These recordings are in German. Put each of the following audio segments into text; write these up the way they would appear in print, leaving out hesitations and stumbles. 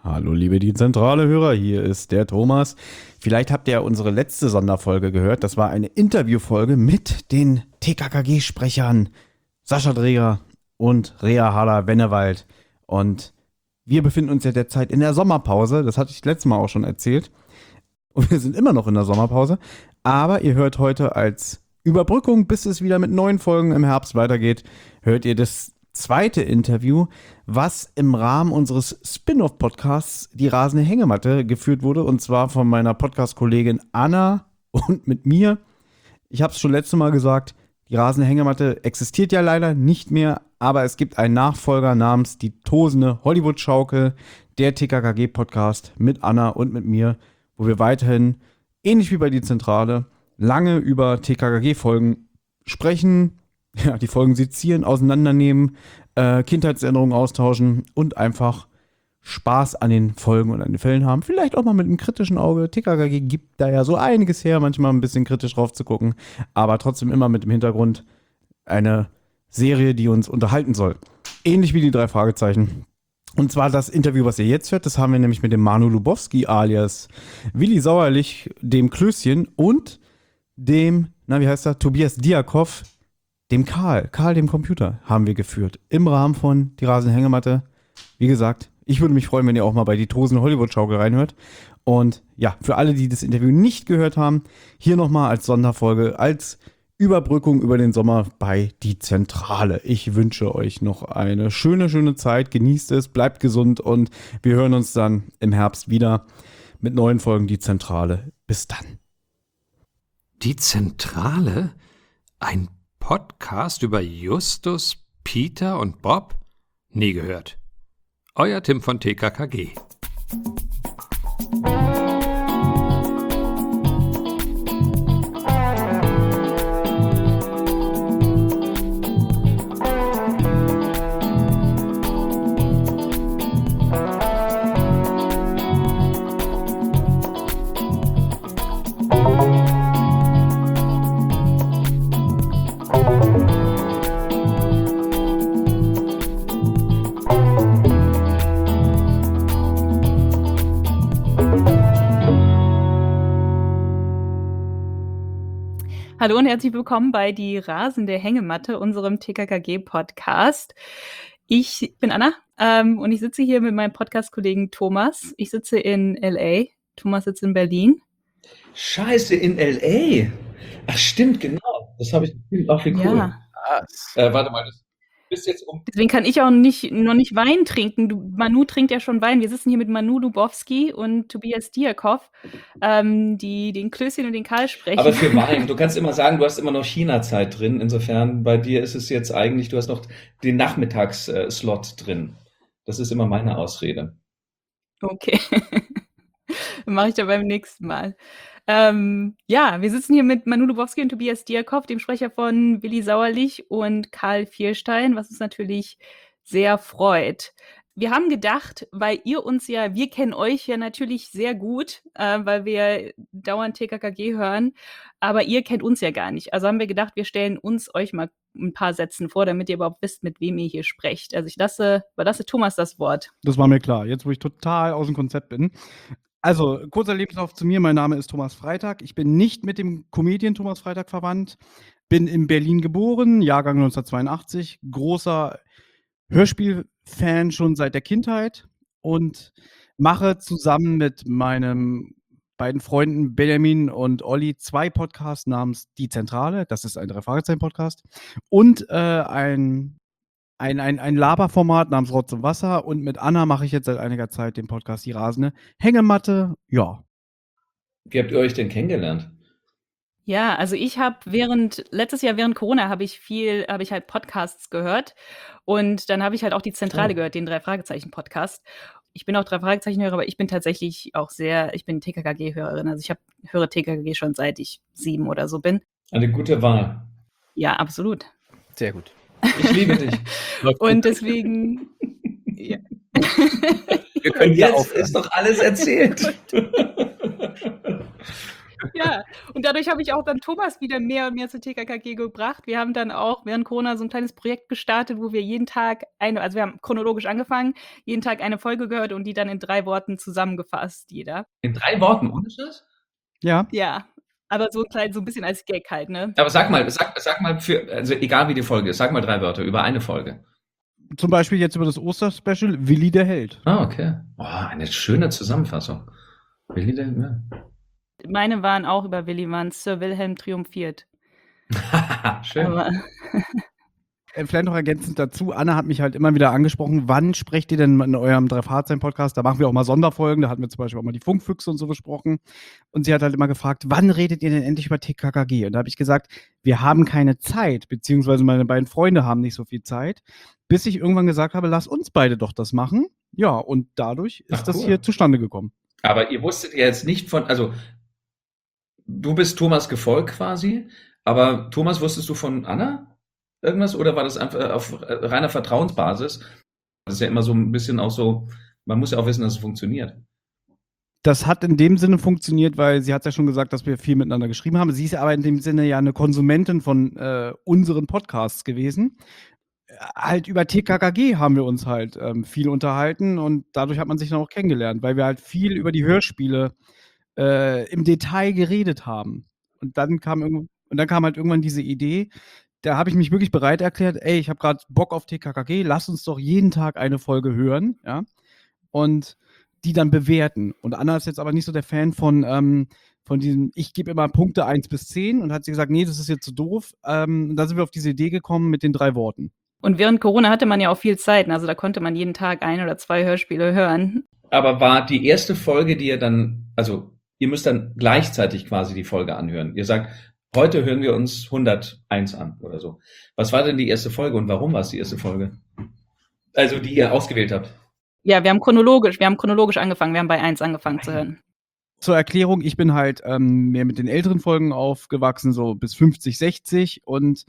Hallo liebe die zentrale Hörer, hier ist der Thomas. Vielleicht habt ihr ja unsere letzte Sonderfolge gehört. Das war eine Interviewfolge mit den TKKG-Sprechern Sascha Dreger und Rea Harder-Wennewald. Und wir befinden uns ja derzeit in der Sommerpause. Das hatte ich letztes Mal auch schon erzählt. Und wir sind immer noch in der Sommerpause. Aber ihr hört heute als Überbrückung, bis es wieder mit neuen Folgen im Herbst weitergeht, hört ihr das zweite Interview, was im Rahmen unseres Spin-off-Podcasts Die rasende Hängematte geführt wurde, und zwar von meiner Podcast-Kollegin Anna und mit mir. Ich habe es schon letztes Mal gesagt, die rasende Hängematte existiert ja leider nicht mehr, aber es gibt einen Nachfolger namens Die tosende Hollywood-Schaukel, der TKKG-Podcast mit Anna und mit mir, wo wir weiterhin, ähnlich wie bei Die Zentrale, lange über TKKG-Folgen sprechen, ja, die Folgen sezieren, auseinandernehmen, Kindheitserinnerungen austauschen und einfach Spaß an den Folgen und an den Fällen haben. Vielleicht auch mal mit einem kritischen Auge. TKKG gibt da ja so einiges her, manchmal ein bisschen kritisch drauf zu gucken, aber trotzdem immer mit dem Hintergrund eine Serie, die uns unterhalten soll. Ähnlich wie die 3 Fragezeichen. Und zwar das Interview, was ihr jetzt hört, das haben wir nämlich mit dem Manu Lubowski alias Willi Sauerlich, dem Klößchen und dem, wie heißt er, Tobias Diakov, dem Karl, dem Computer, haben wir geführt. Im Rahmen von Die rasende Hängematte. Wie gesagt, ich würde mich freuen, wenn ihr auch mal bei Die tosende Hollywood-Schaukel reinhört. Und ja, für alle, die das Interview nicht gehört haben, hier nochmal als Sonderfolge, als Überbrückung über den Sommer bei Die Zentrale. Ich wünsche euch noch eine schöne Zeit. Genießt es, bleibt gesund und wir hören uns dann im Herbst wieder mit neuen Folgen Die Zentrale. Bis dann. Die Zentrale? Ein Podcast über Justus, Peter und Bob? Nie gehört. Euer Tim von TKKG. Hallo und herzlich willkommen bei Die rasende Hängematte, unserem TKKG-Podcast. Ich bin Anna und ich sitze hier mit meinem Podcast-Kollegen Thomas. Ich sitze in L.A., Thomas sitzt in Berlin. Scheiße, in L.A.? Ach stimmt, genau. Das habe ich gefühlt. Ach, wie cool. Ja. Warte mal, das bist jetzt Deswegen kann ich auch noch nicht Wein trinken. Manu trinkt ja schon Wein. Wir sitzen hier mit Manu Lubowski und Tobias Diakov, die den Klößchen und den Karl sprechen. Aber für Wein, du kannst immer sagen, du hast immer noch China-Zeit drin. Insofern, bei dir ist es jetzt eigentlich, du hast noch den Nachmittagsslot drin. Das ist immer meine Ausrede. Okay. Mache ich dann beim nächsten Mal. Ja, wir sitzen hier mit Manu Lubowski und Tobias Diakov, dem Sprecher von Willi Sauerlich und Karl Vierstein, was uns natürlich sehr freut. Wir haben gedacht, weil wir kennen euch ja natürlich sehr gut, weil wir dauernd TKKG hören, aber ihr kennt uns ja gar nicht. Also haben wir gedacht, wir stellen euch mal ein paar Sätzen vor, damit ihr überhaupt wisst, mit wem ihr hier sprecht. Also ich überlasse Thomas das Wort. Das war mir klar, jetzt wo ich total aus dem Konzept bin. Also, kurzer Lebenslauf zu mir. Mein Name ist Thomas Freitag. Ich bin nicht mit dem Comedian Thomas Freitag verwandt. Bin in Berlin geboren, Jahrgang 1982. Großer Hörspielfan schon seit der Kindheit und mache zusammen mit meinen beiden Freunden Benjamin und Olli 2 Podcasts namens Die Zentrale. Das ist ein 3-Fragezeichen-Podcast. Und ein Laberformat namens Rotz und Wasser, und mit Anna mache ich jetzt seit einiger Zeit den Podcast Die rasende Hängematte. Ja. Wie habt ihr euch denn kennengelernt? Ja, also ich habe letztes Jahr während Corona habe ich halt Podcasts gehört und dann habe ich halt auch Die Zentrale gehört, den 3-Fragezeichen-Podcast. Ich bin auch 3-Fragezeichen-Hörer, aber ich bin tatsächlich auch ich bin TKKG-Hörerin. Also ich höre TKKG schon seit ich 7 oder so bin. Eine gute Wahl. Ja, absolut. Sehr gut. Ich liebe dich. Und deswegen, ja. Wir können jetzt ist doch alles erzählt. Ja, und Und dadurch habe ich auch dann Thomas wieder mehr und mehr zu TKKG gebracht. Wir haben dann auch während Corona so ein kleines Projekt gestartet, wo wir jeden Tag also wir haben chronologisch angefangen, jeden Tag eine Folge gehört und die dann in 3 Worten zusammengefasst, jeder. In 3 Worten, ohne Scheiß? Ja. Ja, aber so ein bisschen als Gag halt, ne? Aber sag mal also egal wie die Folge ist, sag mal 3 Wörter über eine Folge. Zum Beispiel jetzt über das Osterspecial, Willi der Held. Ah, okay. Oh, eine schöne Zusammenfassung. Willi der, ja. Meine waren auch über Willi, waren Sir Wilhelm triumphiert. Schön. Aber Vielleicht noch ergänzend dazu, Anna hat mich halt immer wieder angesprochen, wann sprecht ihr denn in eurem Drei-Fahrzeichen-Podcast? Da machen wir auch mal Sonderfolgen, da hatten wir zum Beispiel auch mal die Funkfüchse und so besprochen. Und sie hat halt immer gefragt, wann redet ihr denn endlich über TKKG? Und da habe ich gesagt, wir haben keine Zeit, beziehungsweise meine beiden Freunde haben nicht so viel Zeit, bis ich irgendwann gesagt habe, lass uns beide doch das machen. Ja, und dadurch ist das cool. hier zustande gekommen. Aber ihr wusstet ja jetzt nicht also du bist Thomas gefolgt quasi, aber Thomas, wusstest du von Anna irgendwas oder war das einfach auf reiner Vertrauensbasis? Das ist ja immer so ein bisschen auch so, man muss ja auch wissen, dass es funktioniert. Das hat in dem Sinne funktioniert, weil sie hat ja schon gesagt, dass wir viel miteinander geschrieben haben. Sie ist aber in dem Sinne ja eine Konsumentin von unseren Podcasts gewesen. Halt über TKKG haben wir uns halt viel unterhalten und dadurch hat man sich dann auch kennengelernt, weil wir halt viel über die Hörspiele im Detail geredet haben. Und dann kam halt irgendwann diese Idee, da habe ich mich wirklich bereit erklärt, ey, ich habe gerade Bock auf TKKG, lass uns doch jeden Tag eine Folge hören, ja, und die dann bewerten. Und Anna ist jetzt aber nicht so der Fan von diesem, ich gebe immer Punkte 1 bis 10 und hat sie gesagt, nee, das ist jetzt zu doof. Und da sind wir auf diese Idee gekommen mit den 3 Worten. und während Corona hatte man ja auch viel Zeit, also da konnte man jeden Tag 1 oder 2 Hörspiele hören. Aber war die erste Folge, die ihr dann, also ihr müsst dann gleichzeitig quasi die Folge anhören. Ihr sagt, heute hören wir uns 101 an oder so. Was war denn die erste Folge und warum war es die erste Folge? Also die ihr ausgewählt habt. Ja, wir haben chronologisch angefangen, wir haben bei 1 angefangen zu hören. Zur Erklärung, ich bin halt mehr mit den älteren Folgen aufgewachsen, so bis 50, 60 und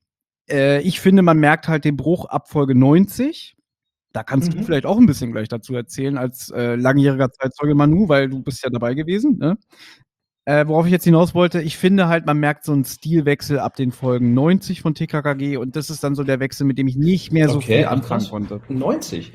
ich finde, man merkt halt den Bruch ab Folge 90. Da kannst du vielleicht auch ein bisschen gleich dazu erzählen, als langjähriger Zeitzeuge Manu, weil du bist ja dabei gewesen, ne? Worauf ich jetzt hinaus wollte, ich finde halt, man merkt so einen Stilwechsel ab den Folgen 90 von TKKG und das ist dann so der Wechsel, mit dem ich nicht mehr so viel anfangen konnte. 90?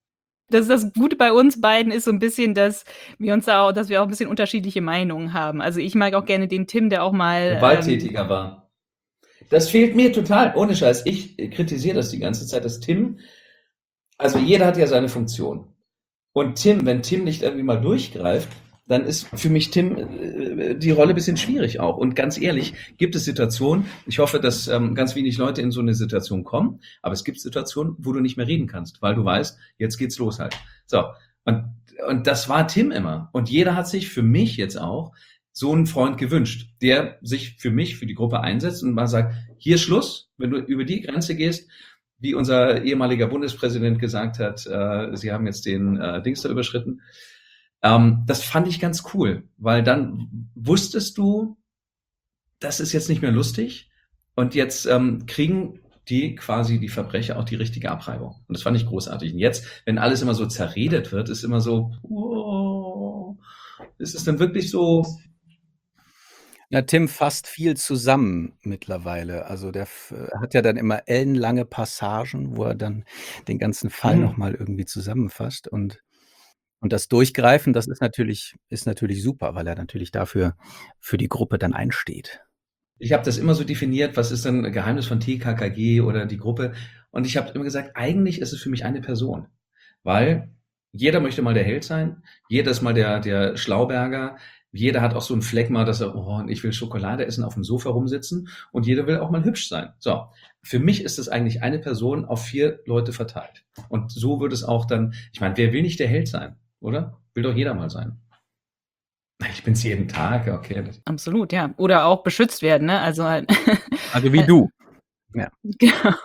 Das Gute bei uns beiden ist so ein bisschen, dass wir auch ein bisschen unterschiedliche Meinungen haben. Also ich mag auch gerne den Tim, der auch mal gewalttätiger war. Das fehlt mir total, ohne Scheiß. Ich kritisiere das die ganze Zeit, dass Tim, also jeder hat ja seine Funktion. Und Tim, wenn Tim nicht irgendwie mal durchgreift, dann ist für mich Tim die Rolle ein bisschen schwierig auch. Und ganz ehrlich, gibt es Situationen, ich hoffe, dass ganz wenig Leute in so eine Situation kommen, aber es gibt Situationen, wo du nicht mehr reden kannst, weil du weißt, jetzt geht's los halt. So, und das war Tim immer. Und jeder hat sich für mich jetzt auch so einen Freund gewünscht, der sich für mich, für die Gruppe einsetzt und mal sagt, hier ist Schluss, wenn du über die Grenze gehst, wie unser ehemaliger Bundespräsident gesagt hat, sie haben jetzt den Dings da überschritten. Das fand ich ganz cool, weil dann wusstest du, das ist jetzt nicht mehr lustig und jetzt kriegen die quasi die Verbrecher auch die richtige Abreibung. Und das fand ich großartig. Und jetzt, wenn alles immer so zerredet wird, ist immer so, oh, ist es dann wirklich so? Ja, Tim fasst viel zusammen mittlerweile. Also der hat ja dann immer ellenlange Passagen, wo er dann den ganzen Fall nochmal irgendwie zusammenfasst und das Durchgreifen, das ist natürlich super, weil er natürlich dafür für die Gruppe dann einsteht. Ich habe das immer so definiert, was ist dann Geheimnis von TKKG oder die Gruppe? Und ich habe immer gesagt, eigentlich ist es für mich eine Person, weil jeder möchte mal der Held sein, jeder ist mal der Schlauberger, jeder hat auch so einen Phlegma, dass er, oh, ich will Schokolade essen, auf dem Sofa rumsitzen und jeder will auch mal hübsch sein. So, für mich ist es eigentlich eine Person auf 4 Leute verteilt. Und so wird es auch dann, ich meine, wer will nicht der Held sein, oder? Will doch jeder mal sein. Ich bin's jeden Tag, okay. Absolut, ja. Oder auch beschützt werden, ne? Also halt. Also wie du. Ja. Genau.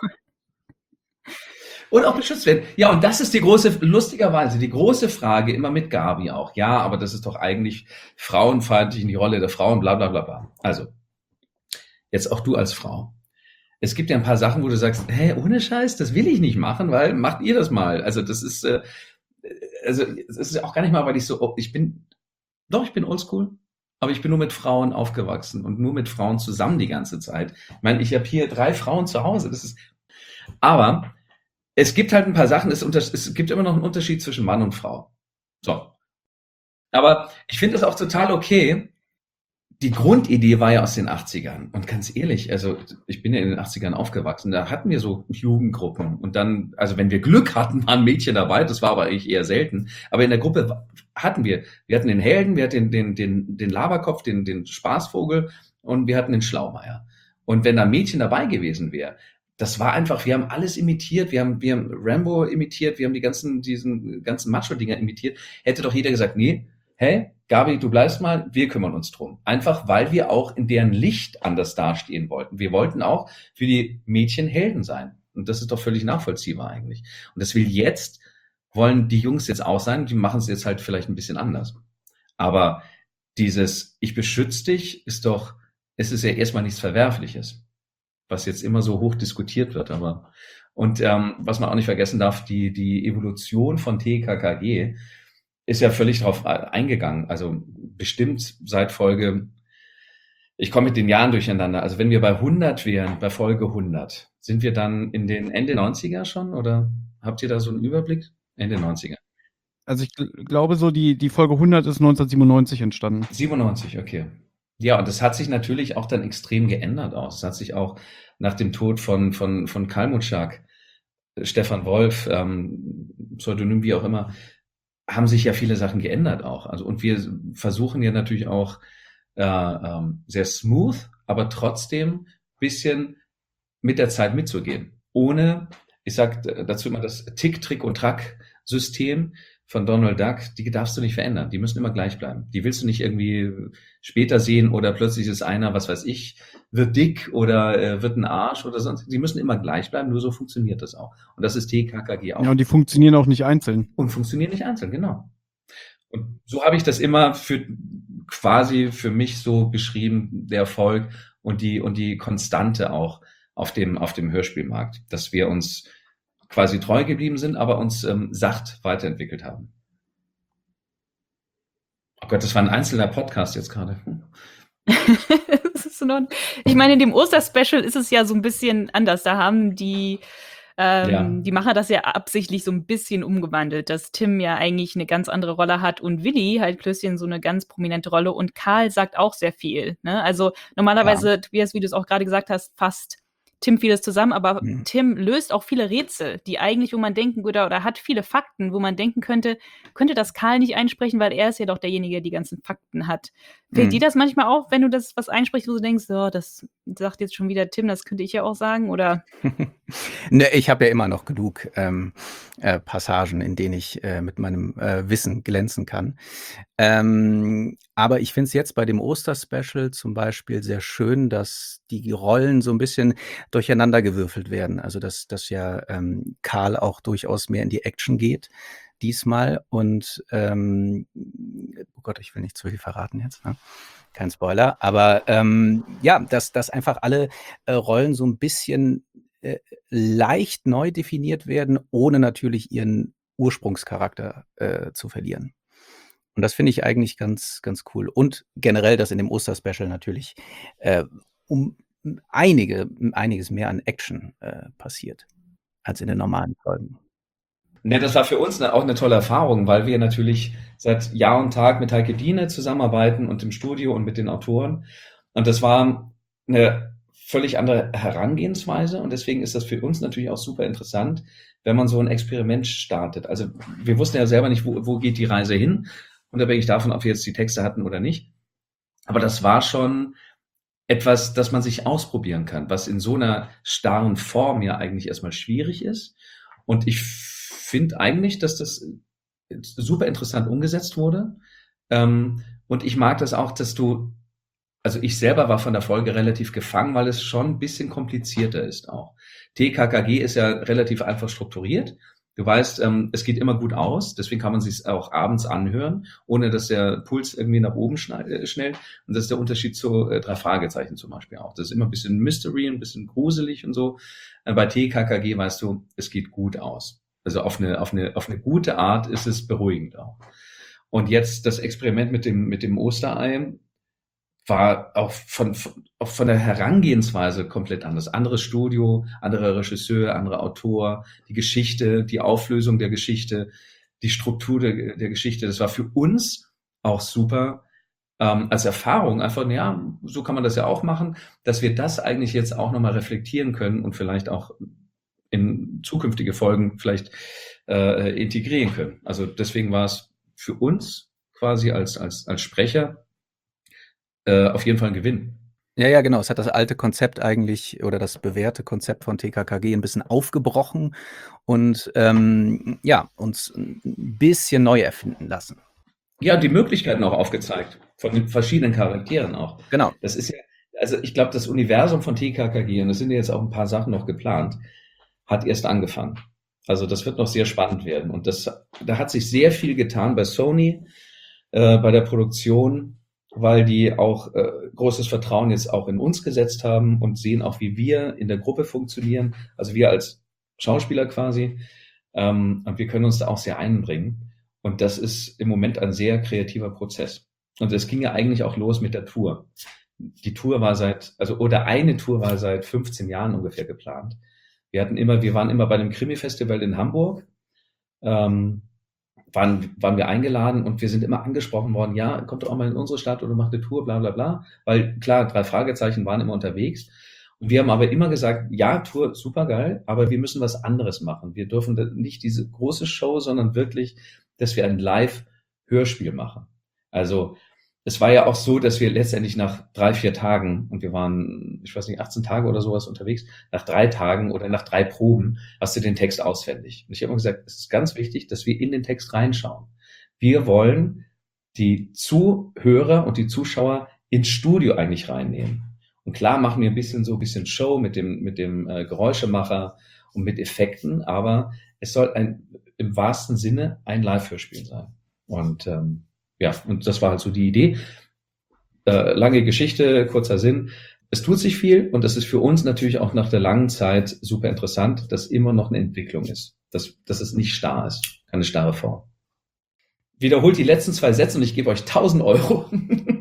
Und auch beschützt werden. Ja, und das ist lustigerweise die große Frage, immer mit Gabi auch. Ja, aber das ist doch eigentlich frauenfeindlich in die Rolle der Frauen, bla bla bla bla. Also, jetzt auch du als Frau. Es gibt ja ein paar Sachen, wo du sagst, hey, ohne Scheiß, das will ich nicht machen, weil macht ihr das mal. Also das ist, es ist auch gar nicht mal, weil ich bin oldschool. aber ich bin nur mit Frauen aufgewachsen und nur mit Frauen zusammen die ganze Zeit. Ich meine, ich habe hier 3 Frauen zu Hause. Aber es gibt halt ein paar Sachen, es gibt immer noch einen Unterschied zwischen Mann und Frau. So. Aber ich finde es auch total okay. Die Grundidee war ja aus den 80ern. Und ganz ehrlich, also ich bin ja in den 80ern aufgewachsen, da hatten wir so Jugendgruppen. Und dann, also wenn wir Glück hatten, waren Mädchen dabei, das war aber eigentlich eher selten. Aber in der Gruppe hatten wir hatten den Helden, wir hatten den Laberkopf, den Spaßvogel und wir hatten den Schlaumeier. Und wenn da ein Mädchen dabei gewesen wäre, das war einfach, wir haben alles imitiert, wir haben Rambo imitiert, wir haben diesen ganzen Macho-Dinger imitiert, hätte doch jeder gesagt, nee, hey, Gabi, du bleibst mal, wir kümmern uns drum. Einfach, weil wir auch in deren Licht anders dastehen wollten. Wir wollten auch für die Mädchen Helden sein. Und das ist doch völlig nachvollziehbar eigentlich. Und das wollen die Jungs jetzt auch sein, die machen es jetzt halt vielleicht ein bisschen anders. Aber dieses Ich beschütze dich es ist ja erstmal nichts Verwerfliches, was jetzt immer so hoch diskutiert wird. Und was man auch nicht vergessen darf, die Evolution von TKKG ist ja völlig drauf eingegangen. Also bestimmt seit ich komme mit den Jahren durcheinander. Also wenn wir bei 100 wären, bei Folge 100, sind wir dann in den Ende 90er schon? Oder habt ihr da so einen Überblick? Ende 90er. Also ich glaube so, die Folge 100 ist 1997 entstanden. 97, okay. Ja, und das hat sich natürlich auch dann extrem geändert aus. Es hat sich auch nach dem Tod von Kalmuczak, Stefan Wolf, Pseudonym wie auch immer, haben sich ja viele Sachen geändert auch. Also, und wir versuchen ja natürlich auch sehr smooth, aber trotzdem bisschen mit der Zeit mitzugehen. Ohne, ich sag dazu immer das Tick, Trick und Track-System von Donald Duck, die darfst du nicht verändern. Die müssen immer gleich bleiben. Die willst du nicht irgendwie später sehen oder plötzlich ist einer, was weiß ich, wird dick oder wird ein Arsch oder sonst. Die müssen immer gleich bleiben, nur so funktioniert das auch. Und das ist TKKG auch. Ja, und die funktionieren auch nicht einzeln. Und funktionieren nicht einzeln, genau. Und so habe ich das immer quasi für mich so beschrieben, der Erfolg und die Konstante auch auf dem Hörspielmarkt, dass wir uns quasi treu geblieben sind, aber uns sacht weiterentwickelt haben. Oh Gott, das war ein einzelner Podcast jetzt gerade. Das ist ich meine, in dem Osterspecial ist es ja so ein bisschen anders. Da haben die Macher das ja absichtlich so ein bisschen umgewandelt, dass Tim ja eigentlich eine ganz andere Rolle hat und Willi halt Klößchen so eine ganz prominente Rolle und Karl sagt auch sehr viel. Ne? Also normalerweise, Tobias, wie du es auch gerade gesagt hast, fasst Tim vieles zusammen, aber Tim löst auch viele Rätsel, die eigentlich, wo man denken würde, oder hat viele Fakten, wo man denken könnte das Karl nicht einsprechen, weil er ist ja doch derjenige, der die ganzen Fakten hat. Fällt dir das manchmal auf, wenn du das was einsprichst, wo du denkst, oh, das sagt jetzt schon wieder Tim, das könnte ich ja auch sagen, oder? Ne, ich habe ja immer noch genug Passagen, in denen ich mit meinem Wissen glänzen kann. Aber ich finde es jetzt bei dem Osterspecial zum Beispiel sehr schön, dass die Rollen so ein bisschen durcheinandergewürfelt werden. Also dass ja Karl auch durchaus mehr in die Action geht diesmal. Und oh Gott, ich will nicht zu viel verraten jetzt. Ne? Kein Spoiler. Aber ja, dass einfach alle Rollen so ein bisschen leicht neu definiert werden, ohne natürlich ihren Ursprungscharakter zu verlieren. Und das finde ich eigentlich ganz, ganz cool. Und generell, dass in dem Osterspecial natürlich um einiges mehr an Action passiert, als in den normalen Folgen. Ne, das war für uns auch eine tolle Erfahrung, weil wir natürlich seit Jahr und Tag mit Heike Diene zusammenarbeiten und im Studio und mit den Autoren. Und das war eine völlig andere Herangehensweise. Und deswegen ist das für uns natürlich auch super interessant, wenn man so ein Experiment startet. Also wir wussten ja selber nicht, wo geht die Reise hin, unabhängig davon, ob wir jetzt die Texte hatten oder nicht. Aber das war schon etwas, das man sich ausprobieren kann, was in so einer starren Form ja eigentlich erstmal schwierig ist. Und ich finde eigentlich, dass das super interessant umgesetzt wurde. Und ich mag das auch, also ich selber war von der Folge relativ gefangen, weil es schon ein bisschen komplizierter ist auch. TKKG ist ja relativ einfach strukturiert. Du weißt, es geht immer gut aus, deswegen kann man sich auch abends anhören, ohne dass der Puls irgendwie nach oben schnellt. Und das ist der Unterschied zu 3 Fragezeichen zum Beispiel auch. Das ist immer ein bisschen Mystery, ein bisschen gruselig und so. Bei TKKG weißt du, es geht gut aus. Also auf eine gute Art ist es beruhigend auch. Und jetzt das Experiment mit dem Osterei war auch von der Herangehensweise komplett anders. Anderes Studio, anderer Regisseur, anderer Autor, die Geschichte, die Auflösung der Geschichte, die Struktur der Geschichte. Das war für uns auch super als Erfahrung. Einfach, ja, so kann man das ja auch machen, dass wir das eigentlich jetzt auch nochmal reflektieren können und vielleicht auch in zukünftige Folgen vielleicht integrieren können. Also deswegen war es für uns quasi als Sprecher auf jeden Fall ein Gewinn. Ja, genau. Es hat das alte Konzept eigentlich oder das bewährte Konzept von TKKG ein bisschen aufgebrochen und uns ein bisschen neu erfinden lassen. Ja, die Möglichkeiten auch aufgezeigt, von den verschiedenen Charakteren auch. Genau. Das ist ja, also ich glaube, das Universum von TKKG, und es sind ja jetzt auch ein paar Sachen noch geplant, hat erst angefangen. Also das wird noch sehr spannend werden. Und da hat sich sehr viel getan bei Sony, bei der Produktion, weil die auch großes Vertrauen jetzt auch in uns gesetzt haben und sehen auch, wie wir in der Gruppe funktionieren. Also wir als Schauspieler quasi. Und wir können uns da auch sehr einbringen. Und das ist im Moment ein sehr kreativer Prozess. Und es ging ja eigentlich auch los mit der Tour. Die Tour war eine Tour war seit 15 Jahren ungefähr geplant. Wir waren immer bei dem Krimi-Festival in Hamburg, waren wir eingeladen und wir sind immer angesprochen worden, ja, kommt doch auch mal in unsere Stadt oder macht eine Tour, bla bla bla. Weil klar, 3 Fragezeichen waren immer unterwegs. Und wir haben aber immer gesagt, ja, Tour, super geil, aber wir müssen was anderes machen. Wir dürfen nicht diese große Show, sondern wirklich, dass wir ein Live-Hörspiel machen. Also es war ja auch so, dass wir letztendlich nach 3, 4 Tagen, und wir waren, ich weiß nicht, 18 Tage oder sowas unterwegs, nach 3 Tagen oder nach 3 Proben hast du den Text auswendig. Und ich habe immer gesagt, es ist ganz wichtig, dass wir in den Text reinschauen. Wir wollen die Zuhörer und die Zuschauer ins Studio eigentlich reinnehmen. Und klar machen wir ein bisschen Show mit dem Geräuschemacher und mit Effekten, aber es soll im wahrsten Sinne ein Live-Hörspiel sein. Und und das war halt so die Idee. Lange Geschichte, kurzer Sinn. Es tut sich viel und das ist für uns natürlich auch nach der langen Zeit super interessant, dass immer noch eine Entwicklung ist. Dass es nicht starr ist, keine starre Form. Wiederholt die letzten 2 Sätze und ich gebe euch 1.000 Euro.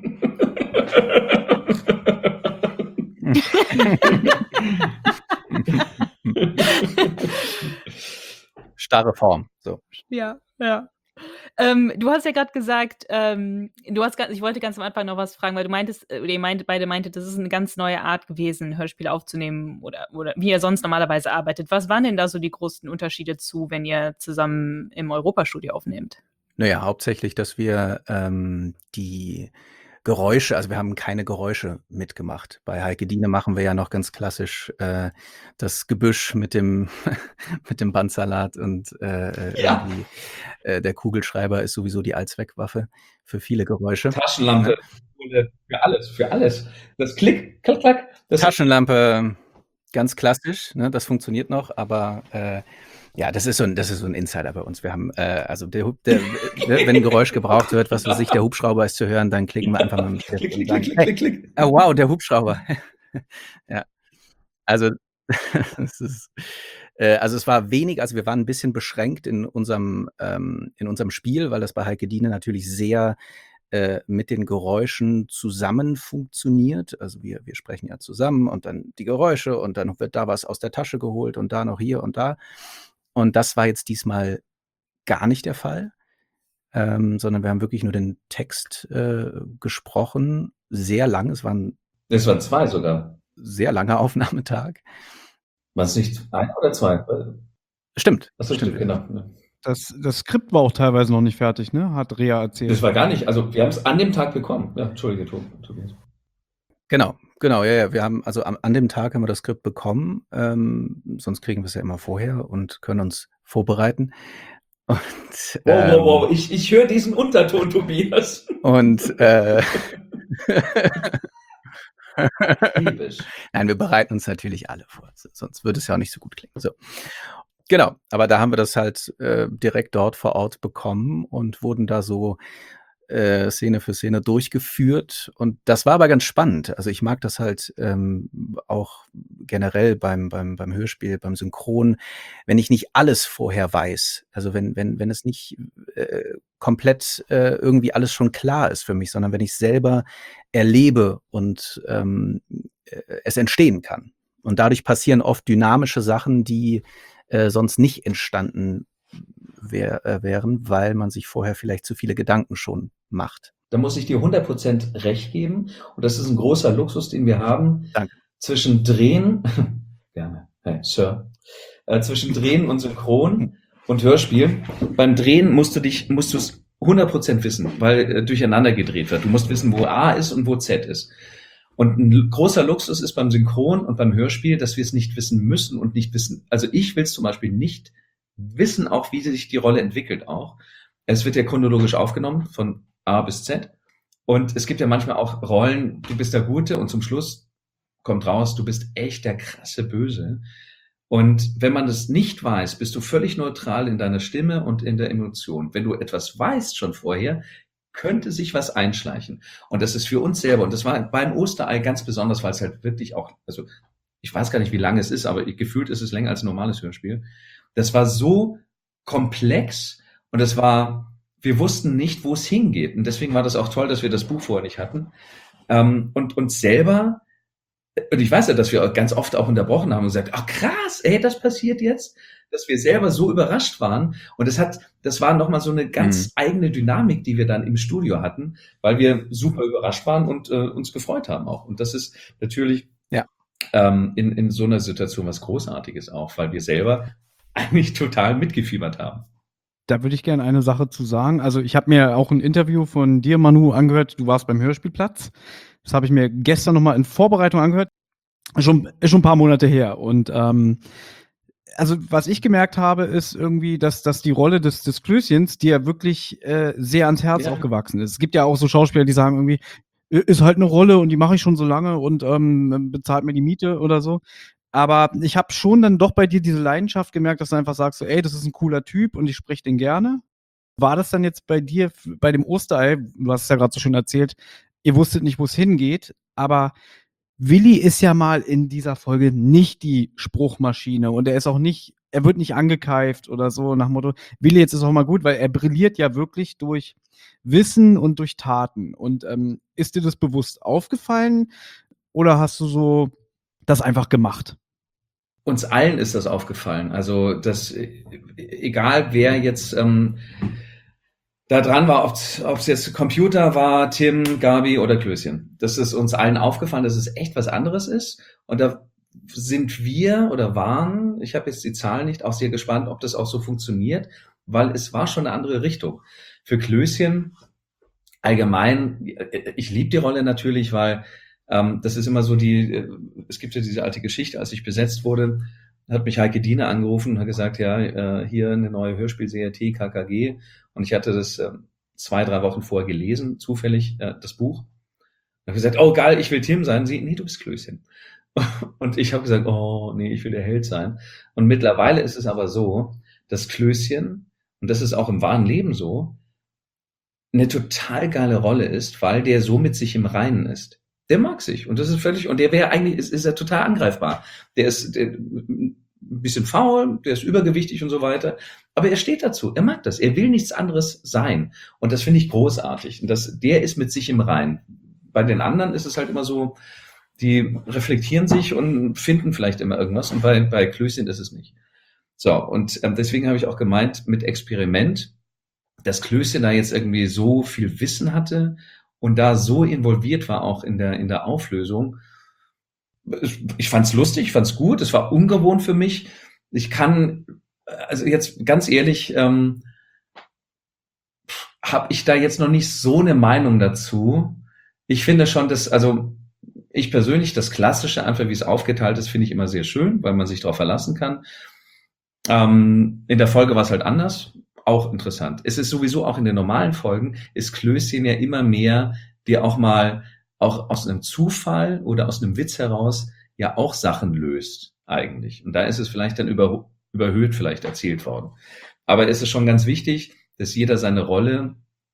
Starre Form. So. Ja. Du hast ja gerade gesagt, ich wollte ganz am Anfang noch was fragen, weil du meintest, beide meintet, das ist eine ganz neue Art gewesen, ein Hörspiel aufzunehmen oder wie ihr sonst normalerweise arbeitet. Was waren denn da so die größten Unterschiede wenn ihr zusammen im Europastudio aufnehmt? Naja, hauptsächlich, dass wir die Geräusche, also wir haben keine Geräusche mitgemacht. Bei Heike Diene machen wir ja noch ganz klassisch das Gebüsch mit dem Bandsalat und irgendwie, der Kugelschreiber ist sowieso die Allzweckwaffe für viele Geräusche. Taschenlampe, für alles. Das Klick, klack, klack. Taschenlampe, ganz klassisch, ne, das funktioniert noch, aber das ist so ein Insider bei uns. Wir haben, wenn ein Geräusch gebraucht wird, was weiß ich, der Hubschrauber ist zu hören, dann klicken wir einfach mal mit dem Stift und sagen, klick. Oh wow, der Hubschrauber. Ja. Also, es war wenig, also wir waren ein bisschen beschränkt in unserem Spiel, weil das bei Heike Diene natürlich sehr mit den Geräuschen zusammen funktioniert. Also wir sprechen ja zusammen und dann die Geräusche und dann wird da was aus der Tasche geholt und da noch hier und da. Und das war jetzt diesmal gar nicht der Fall, sondern wir haben wirklich nur den Text gesprochen, sehr lang. Es waren 2 sogar. Sehr langer Aufnahmetag. War es nicht 1 oder 2? Stimmt. Achso, stimmt, genau. Das Skript war auch teilweise noch nicht fertig, ne? Hat Rea erzählt. Das war gar nicht, also wir haben es an dem Tag bekommen. Ja, Entschuldige, Tobias. Genau, ja. Wir haben, also an dem Tag haben wir das Skript bekommen, sonst kriegen wir es ja immer vorher und können uns vorbereiten. Und, wow, ich höre diesen Unterton, Tobias. Und Typisch. Nein, wir bereiten uns natürlich alle vor, sonst würde es ja auch nicht so gut klingen. So. Genau, aber da haben wir das halt direkt dort vor Ort bekommen und wurden da so Szene für Szene durchgeführt. Und das war aber ganz spannend. Also ich mag das halt auch generell beim Hörspiel, beim Synchron, wenn ich nicht alles vorher weiß. Also wenn es nicht komplett irgendwie alles schon klar ist für mich, sondern wenn ich selber erlebe und es entstehen kann. Und dadurch passieren oft dynamische Sachen, die sonst nicht entstanden wären, weil man sich vorher vielleicht zu viele Gedanken schon macht. Da muss ich dir 100% recht geben. Und das ist ein großer Luxus, den wir haben. Danke. Zwischen Drehen, gerne, hey, Sir, zwischen Drehen und Synchron und Hörspiel. Beim Drehen musst du es 100% wissen, weil durcheinander gedreht wird. Du musst wissen, wo A ist und wo Z ist. Und ein großer Luxus ist beim Synchron und beim Hörspiel, dass wir es nicht wissen müssen und nicht wissen. Also ich will es zum Beispiel nicht wissen, auch wie sich die Rolle entwickelt auch. Es wird ja chronologisch aufgenommen von A bis Z. Und es gibt ja manchmal auch Rollen, du bist der Gute und zum Schluss kommt raus, du bist echt der krasse Böse. Und wenn man das nicht weiß, bist du völlig neutral in deiner Stimme und in der Emotion. Wenn du etwas weißt schon vorher, könnte sich was einschleichen. Und das ist für uns selber, und das war beim Osterei ganz besonders, weil es halt wirklich auch, also ich weiß gar nicht, wie lange es ist, aber gefühlt ist es länger als ein normales Hörspiel. Das war so komplex und wir wussten nicht, wo es hingeht. Und deswegen war das auch toll, dass wir das Buch vorher nicht hatten. Und uns selber, und ich weiß ja, dass wir ganz oft auch unterbrochen haben und gesagt, ach krass, ey, das passiert jetzt, dass wir selber so überrascht waren. Und das war nochmal so eine ganz eigene Dynamik, die wir dann im Studio hatten, weil wir super überrascht waren und uns gefreut haben auch. Und das ist natürlich in so einer Situation was Großartiges auch, weil wir selber eigentlich total mitgefiebert haben. Da würde ich gerne eine Sache zu sagen. Also ich habe mir auch ein Interview von dir, Manu, angehört. Du warst beim Hörspielplatz. Das habe ich mir gestern nochmal in Vorbereitung angehört. Ist schon ein paar Monate her. Und also was ich gemerkt habe, ist irgendwie, dass die Rolle des Klößchens dir wirklich sehr ans Herz auch gewachsen ist. Es gibt ja auch so Schauspieler, die sagen irgendwie, ist halt eine Rolle und die mache ich schon so lange und bezahlt mir die Miete oder so. Aber ich habe schon dann doch bei dir diese Leidenschaft gemerkt, dass du einfach sagst, so, ey, das ist ein cooler Typ und ich spreche den gerne. War das dann jetzt bei dir, bei dem Osterei, du hast es ja gerade so schön erzählt, ihr wusstet nicht, wo es hingeht, aber Willi ist ja mal in dieser Folge nicht die Spruchmaschine und er wird nicht angekeift oder so nach dem Motto, Willi, jetzt ist auch mal gut, weil er brilliert ja wirklich durch Wissen und durch Taten. Und ist dir das bewusst aufgefallen oder hast du so das einfach gemacht? Uns allen ist das aufgefallen. Also egal wer jetzt da dran war, ob es jetzt Computer war, Tim, Gabi oder Klößchen. Das ist uns allen aufgefallen, dass es echt was anderes ist. Und da sind wir oder waren, ich habe jetzt die Zahlen nicht, auch sehr gespannt, ob das auch so funktioniert, weil es war schon eine andere Richtung. Für Klößchen allgemein, ich liebe die Rolle natürlich, weil das ist immer so es gibt ja diese alte Geschichte, als ich besetzt wurde, hat mich Heike Diener angerufen und hat gesagt, ja, hier eine neue Hörspielserie TKKG. Und ich hatte das 2-3 Wochen vorher gelesen, zufällig, das Buch. Und habe gesagt, oh geil, ich will Tim sein. Sie, nee, du bist Klößchen. Und ich habe gesagt, oh nee, ich will der Held sein. Und mittlerweile ist es aber so, dass Klößchen, und das ist auch im wahren Leben so, eine total geile Rolle ist, weil der so mit sich im Reinen ist. Der mag sich und das ist völlig, und der wäre eigentlich, ist er total angreifbar. Der ist ein bisschen faul, der ist übergewichtig und so weiter, aber er steht dazu, er mag das, er will nichts anderes sein und das finde ich großartig und der ist mit sich im Reinen. Bei den anderen ist es halt immer so, die reflektieren sich und finden vielleicht immer irgendwas und bei Klößchen ist es nicht. So, und deswegen habe ich auch gemeint, mit Experiment, dass Klößchen da jetzt irgendwie so viel Wissen hatte und da so involviert war auch in der Auflösung. Ich fand's lustig, ich fand's gut, es war ungewohnt für mich. Also jetzt ganz ehrlich, habe ich da jetzt noch nicht so eine Meinung dazu. Ich finde schon, ich persönlich, das Klassische, einfach wie es aufgeteilt ist, finde ich immer sehr schön, weil man sich darauf verlassen kann. In der Folge war es halt anders. Auch interessant. Es ist sowieso auch in den normalen Folgen, ist Klößchen ja immer mehr, der auch mal auch aus einem Zufall oder aus einem Witz heraus ja auch Sachen löst eigentlich. Und da ist es vielleicht dann überhöht vielleicht erzählt worden. Aber es ist schon ganz wichtig, dass jeder seine Rolle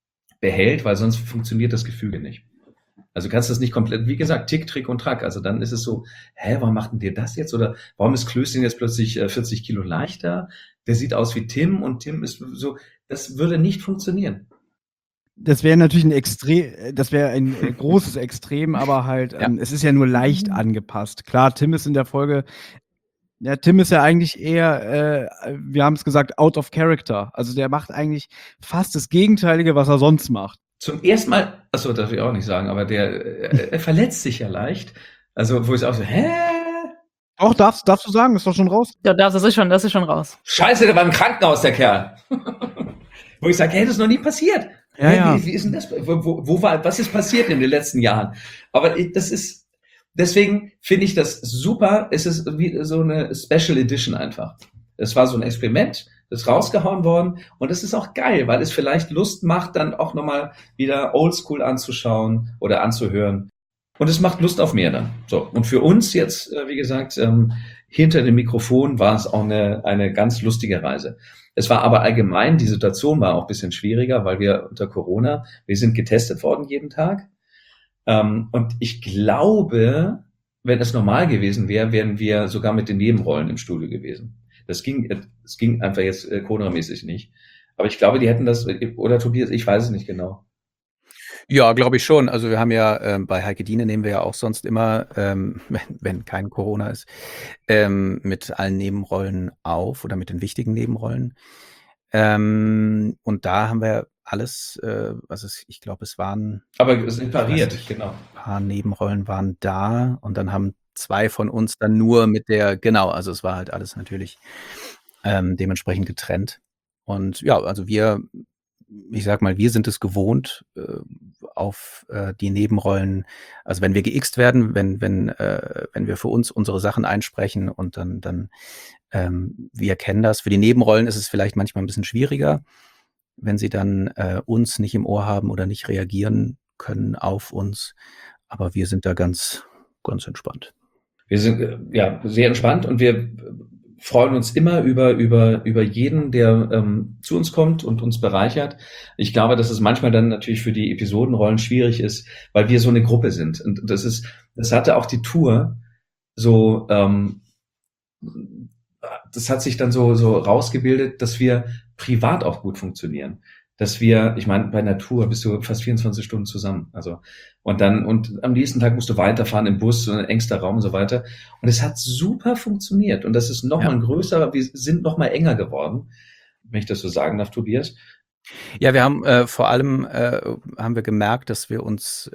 behält, weil sonst funktioniert das Gefüge nicht. Also du kannst das nicht komplett, wie gesagt, Tick, Trick und Track. Also dann ist es so, warum macht denn der das jetzt? Oder warum ist Klößchen jetzt plötzlich 40 Kilo leichter? Der sieht aus wie Tim und Tim ist so, das würde nicht funktionieren. Das wäre natürlich das wäre ein großes Extrem, aber halt, es ist ja nur leicht angepasst. Klar, Tim ist in der Folge, Tim ist ja eigentlich eher, wir haben es gesagt, out of character. Also der macht eigentlich fast das Gegenteilige, was er sonst macht. Zum ersten Mal, achso, darf ich auch nicht sagen, aber er verletzt sich ja leicht. Also, wo ich auch so, Auch darfst du sagen, ist doch schon raus. Ja, das ist schon raus. Scheiße, der war im Krankenhaus, der Kerl. Wo ich sage, das ist noch nie passiert. Ja. Wie ist denn das? Was ist passiert in den letzten Jahren? Aber deswegen finde ich das super. Es ist wie so eine Special Edition einfach. Es war so ein Experiment, das ist rausgehauen worden und das ist auch geil, weil es vielleicht Lust macht, dann auch nochmal wieder Oldschool anzuschauen oder anzuhören. Und es macht Lust auf mehr dann. So. Und für uns jetzt, wie gesagt, hinter dem Mikrofon war es auch eine ganz lustige Reise. Es war aber allgemein, die Situation war auch ein bisschen schwieriger, weil wir unter Corona, wir sind getestet worden jeden Tag. Und ich glaube, wenn es normal gewesen wäre, wären wir sogar mit den Nebenrollen im Studio gewesen. Es ging einfach jetzt Corona-mäßig nicht. Aber ich glaube, die hätten das, oder Tobias, ich weiß es nicht genau. Ja, glaube ich schon. Also wir haben ja bei Heike Diene nehmen wir ja auch sonst immer, wenn kein Corona ist, mit allen Nebenrollen auf oder mit den wichtigen Nebenrollen. Und da haben wir alles, also ich glaube, es waren, Aber separiert, genau. Ein paar Nebenrollen waren da und dann haben 2 von uns dann nur mit der, genau, also es war halt alles natürlich dementsprechend getrennt. Und ja, also ich sag mal, wir sind es gewohnt, auf die Nebenrollen, also wenn wir geixt werden, wenn wir für uns unsere Sachen einsprechen und dann wir kennen das. Für die Nebenrollen ist es vielleicht manchmal ein bisschen schwieriger, wenn sie dann uns nicht im Ohr haben oder nicht reagieren können auf uns. Aber wir sind da ganz, ganz entspannt. Wir sind sehr entspannt und wir freuen uns immer über jeden, der zu uns kommt und uns bereichert. Ich glaube, dass es manchmal dann natürlich für die Episodenrollen schwierig ist, weil wir so eine Gruppe sind. Und das hatte auch die Tour so, das hat sich dann so rausgebildet, dass wir privat auch gut funktionieren. Dass wir, ich meine, bei einer Tour bist du fast 24 Stunden zusammen. Also, und am nächsten Tag musst du weiterfahren im Bus, so ein engster Raum und so weiter. Und es hat super funktioniert. Und das ist noch mal ein größerer, wir sind noch mal enger geworden, wenn ich das so sagen darf, Tobias. Ja, wir haben vor allem haben wir gemerkt, dass wir uns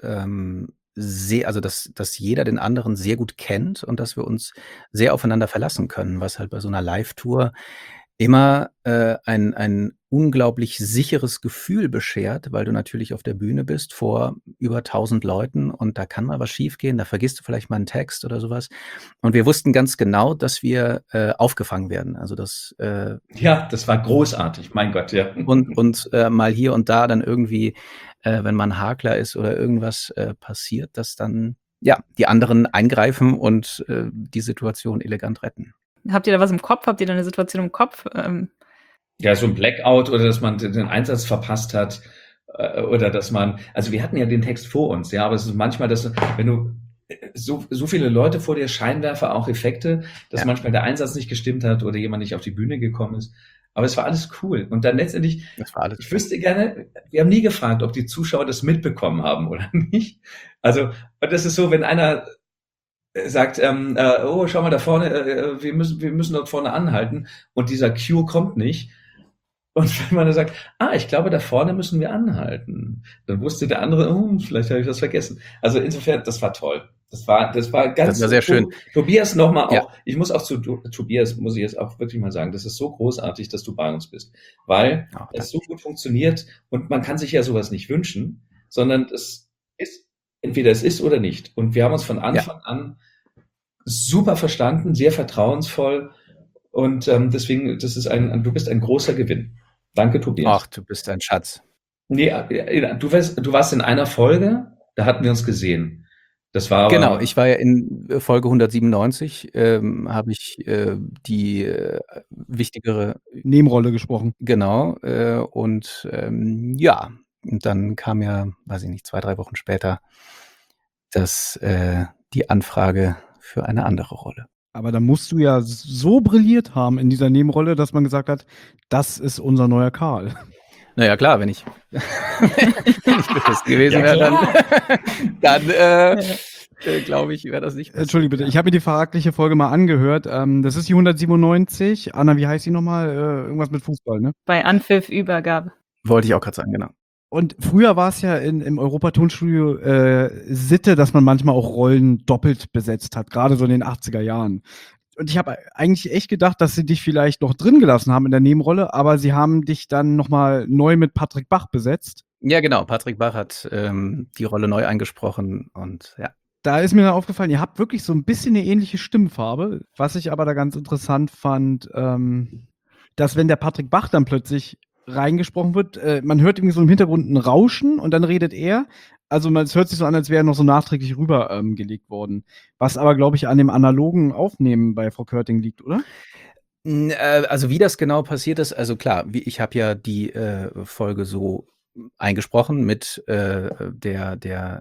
also dass jeder den anderen sehr gut kennt und dass wir uns sehr aufeinander verlassen können, was halt bei so einer Live-Tour immer ein unglaublich sicheres Gefühl beschert, weil du natürlich auf der Bühne bist vor über 1000 Leuten und da kann mal was schiefgehen, da vergisst du vielleicht mal einen Text oder sowas. Und wir wussten ganz genau, dass wir aufgefangen werden. Also das das war großartig, mein Gott, ja. Und mal hier und da dann irgendwie, wenn man Hakler ist oder irgendwas passiert, dass dann die anderen eingreifen und die Situation elegant retten. Habt ihr da was im Kopf? Habt ihr da eine Situation im Kopf? Ja, so ein Blackout oder dass man den Einsatz verpasst hat oder dass man, also wir hatten ja den Text vor uns, ja, aber es ist manchmal, dass wenn du so viele Leute vor dir, Scheinwerfer, auch Effekte, dass manchmal der Einsatz nicht gestimmt hat oder jemand nicht auf die Bühne gekommen ist. Aber es war alles cool. Und dann letztendlich, ich wüsste gerne, wir haben nie gefragt, ob die Zuschauer das mitbekommen haben oder nicht. Also, und das ist so, wenn einer sagt, schau mal da vorne, wir müssen dort vorne anhalten und dieser Cue kommt nicht. Und wenn man dann sagt, ich glaube, da vorne müssen wir anhalten, dann wusste der andere, vielleicht habe ich was vergessen. Also insofern, das war toll. Das war ganz sehr schön. Tobias nochmal auch, ich muss auch zu Tobias, muss ich jetzt auch wirklich mal sagen, das ist so großartig, dass du bei uns bist, weil es so gut funktioniert und man kann sich ja sowas nicht wünschen, sondern es ist, entweder es ist oder nicht. Und wir haben uns von Anfang an super verstanden, sehr vertrauensvoll und deswegen, du bist ein großer Gewinn. Danke, Tobias. Ach, du bist ein Schatz. Nee, du warst in einer Folge, da hatten wir uns gesehen. Das war aber, genau, ich war ja in Folge 197, habe ich die wichtigere Nebenrolle gesprochen. Genau, und Und dann kam ja, weiß ich nicht, 2, 3 Wochen später die Anfrage für eine andere Rolle. Aber da musst du ja so brilliert haben in dieser Nebenrolle, dass man gesagt hat, das ist unser neuer Karl. Na ja, klar, wenn ich das gewesen Ja, wäre, dann glaube ich, wäre das nicht passiert. Entschuldige bitte, ich habe mir die vertragliche Folge mal angehört. Das ist die 197. Anna, wie heißt die nochmal? Irgendwas mit Fußball, ne? Bei Anpfiff Übergabe. Wollte ich auch gerade sagen, genau. Und früher war es ja im Europa-Tonstudio Sitte, dass man manchmal auch Rollen doppelt besetzt hat, gerade so in den 80er Jahren. Und ich habe eigentlich echt gedacht, dass sie dich vielleicht noch drin gelassen haben in der Nebenrolle, aber sie haben dich dann nochmal neu mit Patrick Bach besetzt. Ja, genau. Patrick Bach hat die Rolle neu eingesprochen und ja. Da ist mir dann aufgefallen, ihr habt wirklich so ein bisschen eine ähnliche Stimmfarbe. Was ich aber da ganz interessant fand, dass wenn der Patrick Bach dann plötzlich reingesprochen wird, man hört irgendwie so im Hintergrund ein Rauschen und dann redet er. Also es hört sich so an, als wäre er noch so nachträglich rüber gelegt worden. Was aber, glaube ich, an dem analogen Aufnehmen bei Frau Körting liegt, oder? Also wie das genau passiert ist, also klar, ich habe ja die Folge so eingesprochen mit der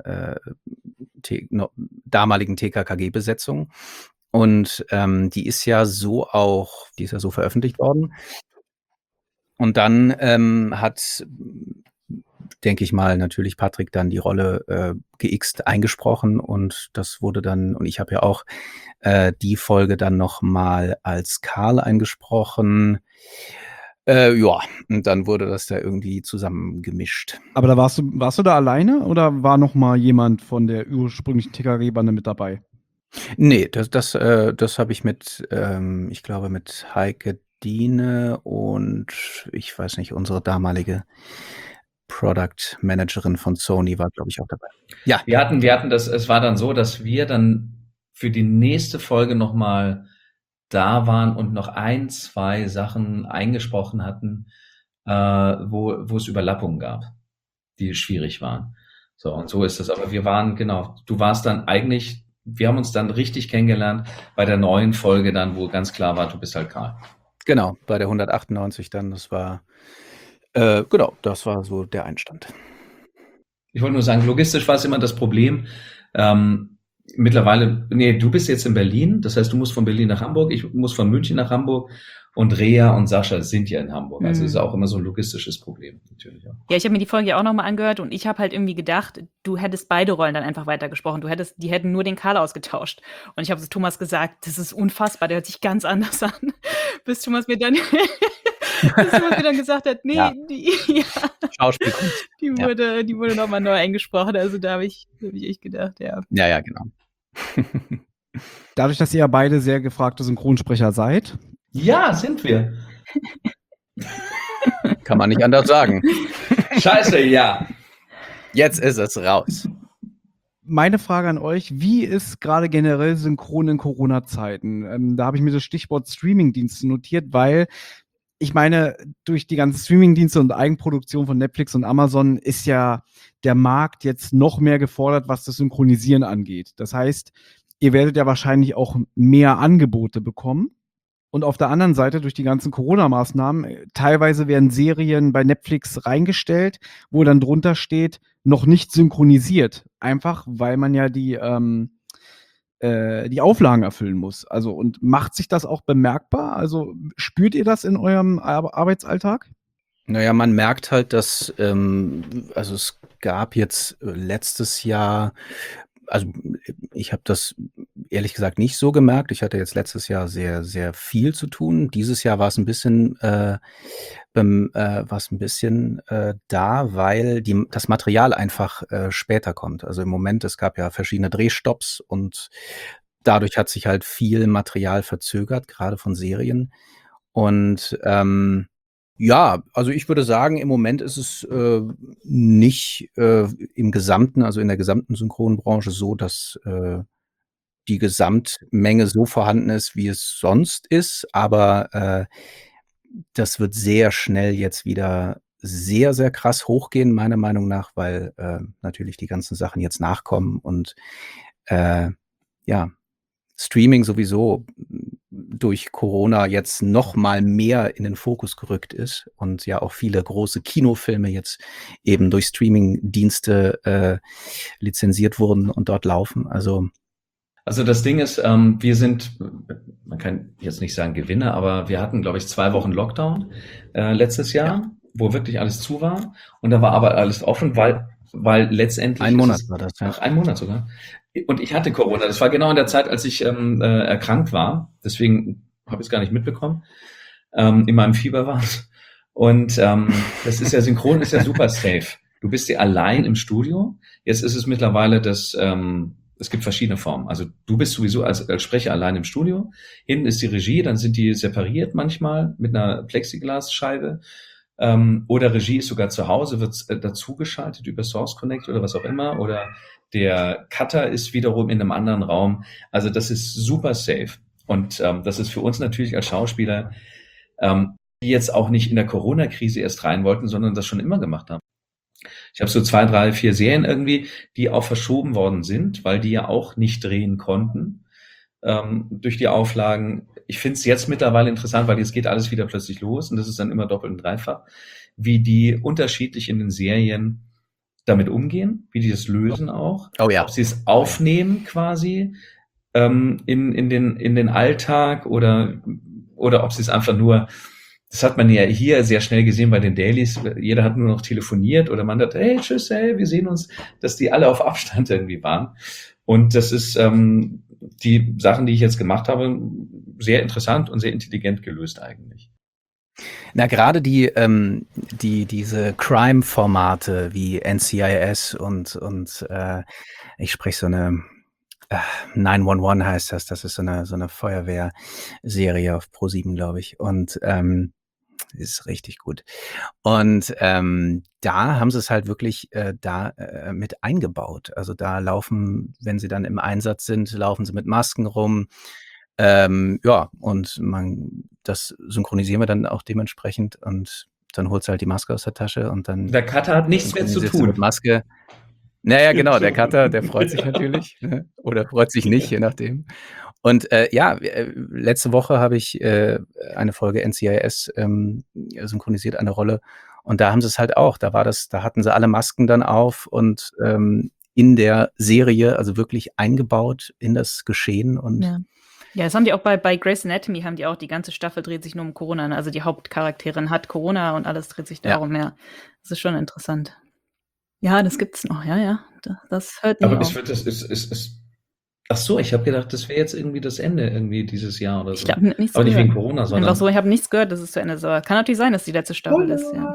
damaligen TKKG-Besetzung. Und die ist ja so veröffentlicht worden. Und dann hat, denke ich mal, natürlich Patrick dann die Rolle geixt eingesprochen und das wurde dann, und ich habe ja auch die Folge dann nochmal als Karl eingesprochen. Ja, und dann wurde das da irgendwie zusammengemischt. Aber da warst du da alleine oder war noch mal jemand von der ursprünglichen TKG-Bande mit dabei? Nee, das habe ich mit, ich glaube, mit Heike Diene und ich weiß nicht, unsere damalige Product Managerin von Sony war, glaube ich, auch dabei. Ja. Wir hatten das, es war dann so, dass wir dann für die nächste Folge nochmal da waren und noch 1, 2 Sachen eingesprochen hatten, wo es Überlappungen gab, die schwierig waren. So, und so ist es. Aber wir waren, genau, du warst dann eigentlich, wir haben uns dann richtig kennengelernt bei der neuen Folge dann, wo ganz klar war, du bist halt Karl. Genau, bei der 198 dann, das war, genau, das war so der Einstand. Ich wollte nur sagen, logistisch war es immer das Problem. Mittlerweile, nee, du bist jetzt in Berlin, das heißt, du musst von Berlin nach Hamburg, ich muss von München nach Hamburg und Rea und Sascha sind ja in Hamburg. Also ist auch immer so ein logistisches Problem, natürlich auch. Ja, ich habe mir die Folge ja auch nochmal angehört und ich habe halt irgendwie gedacht, du hättest beide Rollen dann einfach weitergesprochen. Die hätten nur den Karl ausgetauscht. Und ich habe zu Thomas gesagt, das ist unfassbar, der hört sich ganz anders an. Bis Thomas mir dann gesagt hat, nee, Ja. die Schauspielkunst. die wurde nochmal neu eingesprochen. Also da habe ich echt gedacht, ja. Ja, genau. Dadurch, dass ihr ja beide sehr gefragte Synchronsprecher seid. Ja, sind wir. Kann man nicht anders sagen. Scheiße, ja. Jetzt ist es raus. Meine Frage an euch, wie ist gerade generell Synchron in Corona-Zeiten? Da habe ich mir das Stichwort Streamingdienste notiert, weil ich meine, durch die ganzen Streamingdienste und Eigenproduktion von Netflix und Amazon ist ja der Markt jetzt noch mehr gefordert, was das Synchronisieren angeht. Das heißt, ihr werdet ja wahrscheinlich auch mehr Angebote bekommen. Und auf der anderen Seite, durch die ganzen Corona-Maßnahmen, teilweise werden Serien bei Netflix reingestellt, wo dann drunter steht, noch nicht synchronisiert. Einfach, weil man ja die Auflagen erfüllen muss. Also, und macht sich das auch bemerkbar? Also, spürt ihr das in eurem Arbeitsalltag? Naja, man merkt halt, dass, also es gab jetzt letztes Jahr, also ich habe das ehrlich gesagt nicht so gemerkt. Ich hatte jetzt letztes Jahr sehr, sehr viel zu tun. Dieses Jahr war es ein bisschen, da, weil das Material einfach später kommt. Also im Moment, es gab ja verschiedene Drehstopps und dadurch hat sich halt viel Material verzögert, gerade von Serien. Und ja, also ich würde sagen, im Moment ist es nicht im Gesamten, also in der gesamten Synchronbranche so, dass die Gesamtmenge so vorhanden ist, wie es sonst ist. Aber das wird sehr schnell jetzt wieder sehr, sehr krass hochgehen, meiner Meinung nach, weil natürlich die ganzen Sachen jetzt nachkommen und ja, Streaming sowieso durch Corona jetzt noch mal mehr in den Fokus gerückt ist und ja auch viele große Kinofilme jetzt eben durch Streaming-Dienste lizenziert wurden und dort laufen. Also das Ding ist, wir sind, man kann jetzt nicht sagen Gewinner, aber wir hatten, glaube ich, 2 Wochen Lockdown letztes Jahr, wo wirklich alles zu war. Und da war aber alles offen, weil letztendlich... Ein Monat war das, ja. Ach, 1 Monat sogar. Und ich hatte Corona. Das war genau in der Zeit, als ich erkrankt war. Deswegen habe ich es gar nicht mitbekommen. In meinem Fieber war es. Und das ist ja synchron, ist ja super safe. Du bist ja allein im Studio. Jetzt ist es mittlerweile es gibt verschiedene Formen. Also du bist sowieso als Sprecher allein im Studio. Hinten ist die Regie, dann sind die separiert manchmal mit einer Plexiglasscheibe. Oder Regie ist sogar zu Hause, wird dazugeschaltet über Source Connect oder was auch immer. Oder der Cutter ist wiederum in einem anderen Raum. Also das ist super safe. Und das ist für uns natürlich als Schauspieler, die jetzt auch nicht in der Corona-Krise erst rein wollten, sondern das schon immer gemacht haben. Ich habe so 2, 3, 4 Serien irgendwie, die auch verschoben worden sind, weil die ja auch nicht drehen konnten durch die Auflagen. Ich finde es jetzt mittlerweile interessant, weil jetzt geht alles wieder plötzlich los und das ist dann immer doppelt und dreifach, wie die unterschiedlich in den Serien damit umgehen, wie die das lösen auch. Oh ja. Ob sie es aufnehmen quasi in den Alltag oder ob sie es einfach nur... Das hat man ja hier sehr schnell gesehen bei den Dailies. Jeder hat nur noch telefoniert oder man dachte, hey, tschüss, hey, wir sehen uns, dass die alle auf Abstand irgendwie waren. Und das ist die Sachen, die ich jetzt gemacht habe, sehr interessant und sehr intelligent gelöst eigentlich. Na, gerade diese Crime-Formate wie NCIS und ich spreche so eine 911 heißt das. Das ist so eine Feuerwehrserie auf Pro7, glaube ich. Und ist richtig gut. Und da haben sie es halt wirklich mit eingebaut. Also da laufen, wenn sie dann im Einsatz sind, laufen sie mit Masken rum. Ja, und das synchronisieren wir dann auch dementsprechend und dann holst du halt die Maske aus der Tasche und dann... Der Cutter hat nichts mehr zu tun. Mit Maske. Naja, genau, der Cutter, der freut sich natürlich, ne? Oder freut sich nicht, je nachdem. Und letzte Woche habe ich eine Folge NCIS synchronisiert, eine Rolle. Und da haben sie es halt auch. Da hatten sie alle Masken dann auf und in der Serie, also wirklich eingebaut in das Geschehen. Und ja, das haben die auch bei Grey's Anatomy, haben die auch, die ganze Staffel dreht sich nur um Corona. Also die Hauptcharakterin hat Corona und alles dreht sich darum, ja. Das ist schon interessant. Ja, das gibt's noch, ja. Das hört nicht Aber auf. ich würde, das ist ach so, ich habe gedacht, das wäre jetzt irgendwie das Ende irgendwie dieses Jahr oder so. Ich habe nichts Aber nicht gehört. wegen Corona, sondern... Einfach so, ich habe nichts gehört, dass es zu Ende ist. Aber kann natürlich sein, dass die letzte Staffel ist, ja.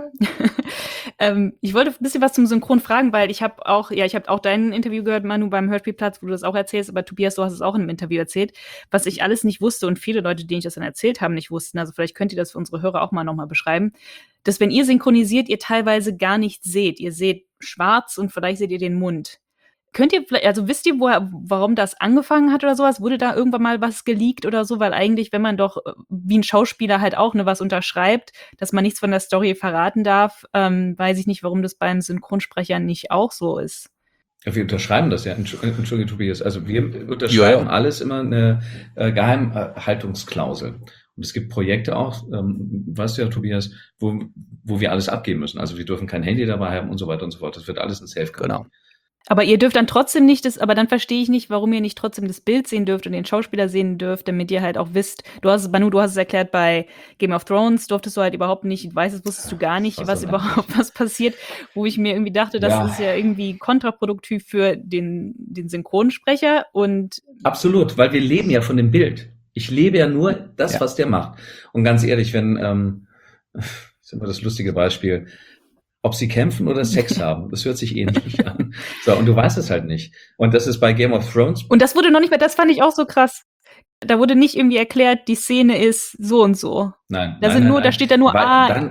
Ich wollte ein bisschen was zum Synchron fragen, weil ich habe auch dein Interview gehört, Manu, beim Hörspielplatz, wo du das auch erzählst, aber Tobias, du hast es auch in einem Interview erzählt, was ich alles nicht wusste und viele Leute, denen ich das dann erzählt habe, nicht wussten. Also vielleicht könnt ihr das für unsere Hörer auch mal nochmal beschreiben, dass wenn ihr synchronisiert, ihr teilweise gar nichts seht. Ihr seht schwarz und vielleicht seht ihr den Mund. Könnt ihr vielleicht, also wisst ihr, warum das angefangen hat oder sowas? Wurde da irgendwann mal was geleakt oder so? Weil eigentlich, wenn man doch wie ein Schauspieler halt auch was unterschreibt, dass man nichts von der Story verraten darf, weiß ich nicht, warum das beim Synchronsprecher nicht auch so ist. Ja, wir unterschreiben das ja. Entschuldige, Tobias. Also wir unterschreiben alles immer eine Geheimhaltungsklausel. Und es gibt Projekte auch, weißt du ja, Tobias, wo wir alles abgeben müssen. Also wir dürfen kein Handy dabei haben und so weiter und so fort. Das wird alles in Safe gemacht. Genau. Aber ihr dürft dann trotzdem nicht aber dann verstehe ich nicht, warum ihr nicht trotzdem das Bild sehen dürft und den Schauspieler sehen dürft, damit ihr halt auch wisst, Manu, du hast es erklärt, bei Game of Thrones durftest du halt überhaupt nicht, wusstest du gar nicht, was passiert, wo ich mir irgendwie dachte, das ist ja irgendwie kontraproduktiv für den Synchronsprecher und... Absolut, weil wir leben ja von dem Bild. Ich lebe ja nur das, was der macht. Und ganz ehrlich, wenn, das ist immer das lustige Beispiel, ob sie kämpfen oder Sex haben, das hört sich ähnlich an. So, und du weißt es halt nicht. Und das ist bei Game of Thrones. Und das wurde noch nicht mehr, das fand ich auch so krass. Da wurde nicht irgendwie erklärt, die Szene ist so und so. Nein. Da steht da nur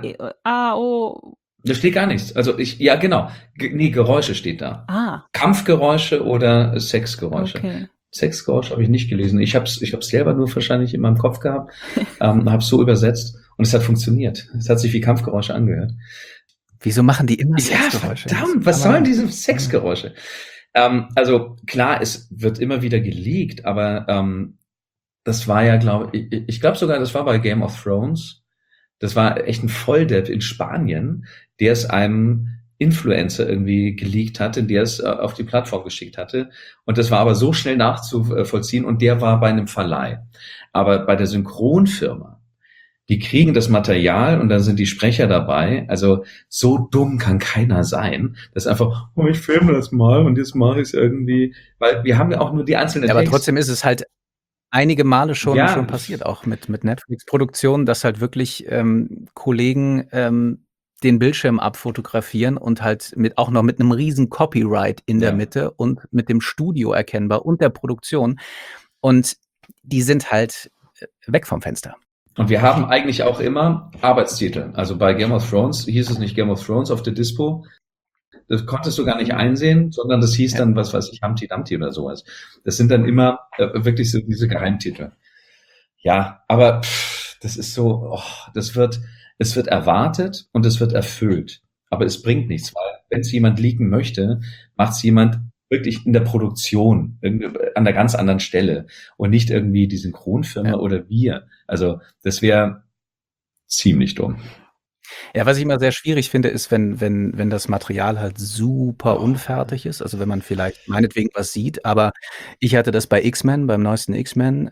O. Da steht gar nichts. Also genau. Geräusche steht da. Kampfgeräusche oder Sexgeräusche. Okay. Sexgeräusche habe ich nicht gelesen. Ich hab's selber nur wahrscheinlich in meinem Kopf gehabt, hab's so übersetzt und es hat funktioniert. Es hat sich wie Kampfgeräusche angehört. Wieso machen die immer Sexgeräusche? Ja, verdammt, was sollen diese Sexgeräusche? Also klar, es wird immer wieder geleakt, aber das war ja, ich glaube sogar, das war bei Game of Thrones. Das war echt ein Volldepp in Spanien, der es einem Influencer irgendwie geleakt hatte, der es auf die Plattform geschickt hatte. Und das war aber so schnell nachzuvollziehen und der war bei einem Verleih. Aber bei der Synchronfirma, die kriegen das Material und dann sind die Sprecher dabei. Also so dumm kann keiner sein. Das ist einfach, oh, ich filme das mal und jetzt mache ich es irgendwie, weil wir haben ja auch nur die einzelnen Ja, aber Takes. trotzdem ist es halt einige Male schon Ja. passiert, auch mit Netflix-Produktionen, dass halt wirklich Kollegen den Bildschirm abfotografieren und halt auch noch mit einem riesen Copyright in der Ja. Mitte und mit dem Studio erkennbar und der Produktion. Und die sind halt weg vom Fenster. Und wir haben eigentlich auch immer Arbeitstitel. Also bei Game of Thrones hieß es nicht Game of Thrones auf der Dispo. Das konntest du gar nicht einsehen, sondern das hieß dann, was weiß ich, Humpty Dumpty oder sowas. Das sind dann immer wirklich so diese Geheimtitel. Ja, aber das ist so, es wird erwartet und es wird erfüllt. Aber es bringt nichts, weil wenn es jemand leaken möchte, macht es jemand wirklich in der Produktion, an der ganz anderen Stelle und nicht irgendwie die Synchronfirma oder wir. Also das wäre ziemlich dumm. Ja, was ich immer sehr schwierig finde, ist, wenn das Material halt super unfertig ist. Also wenn man vielleicht meinetwegen was sieht, aber ich hatte das bei X-Men, beim neuesten X-Men,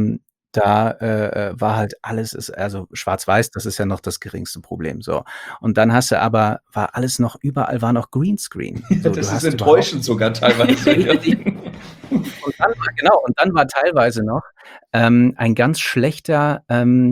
da war halt alles, also schwarz-weiß, das ist ja noch das geringste Problem. So. Und dann hast du aber, überall war noch Greenscreen. So, das ist enttäuschend sogar teilweise. Und dann war teilweise noch ein ganz schlechter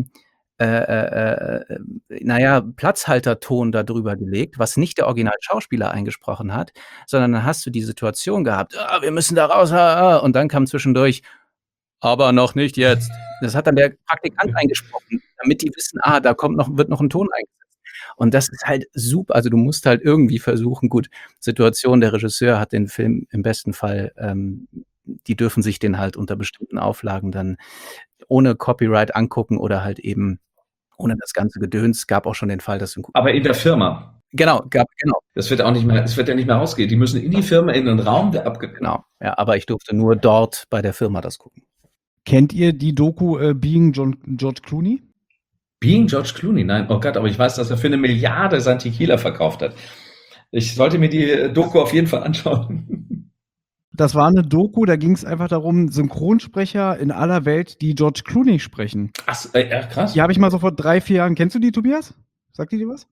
Platzhalterton da drüber gelegt, was nicht der Original-Schauspieler eingesprochen hat, sondern dann hast du die Situation gehabt, wir müssen da raus, und dann kam zwischendurch, aber noch nicht jetzt. Das hat dann der Praktikant eingesprochen, damit die wissen, da wird noch ein Ton eingesetzt. Und das ist halt super, also du musst halt irgendwie versuchen, gut, Situation, der Regisseur hat den Film im besten Fall, die dürfen sich den halt unter bestimmten Auflagen dann ohne Copyright angucken oder halt eben ohne das ganze Gedöns. Gab auch schon den Fall, dass aber in der Firma. Genau. Das wird ja nicht mehr rausgehen. Die müssen in die Firma, in den Raum, der Genau, ja, aber ich durfte nur dort bei der Firma das gucken. Kennt ihr die Doku Being George Clooney? Being George Clooney? Nein, oh Gott, aber ich weiß, dass er für 1 Milliarde sein Tequila verkauft hat. Ich sollte mir die Doku auf jeden Fall anschauen. Das war eine Doku, da ging es einfach darum, Synchronsprecher in aller Welt, die George Clooney sprechen. Ach, krass. Die habe ich mal so vor 3-4 Jahren. Kennst du die, Tobias? Sagt die dir was?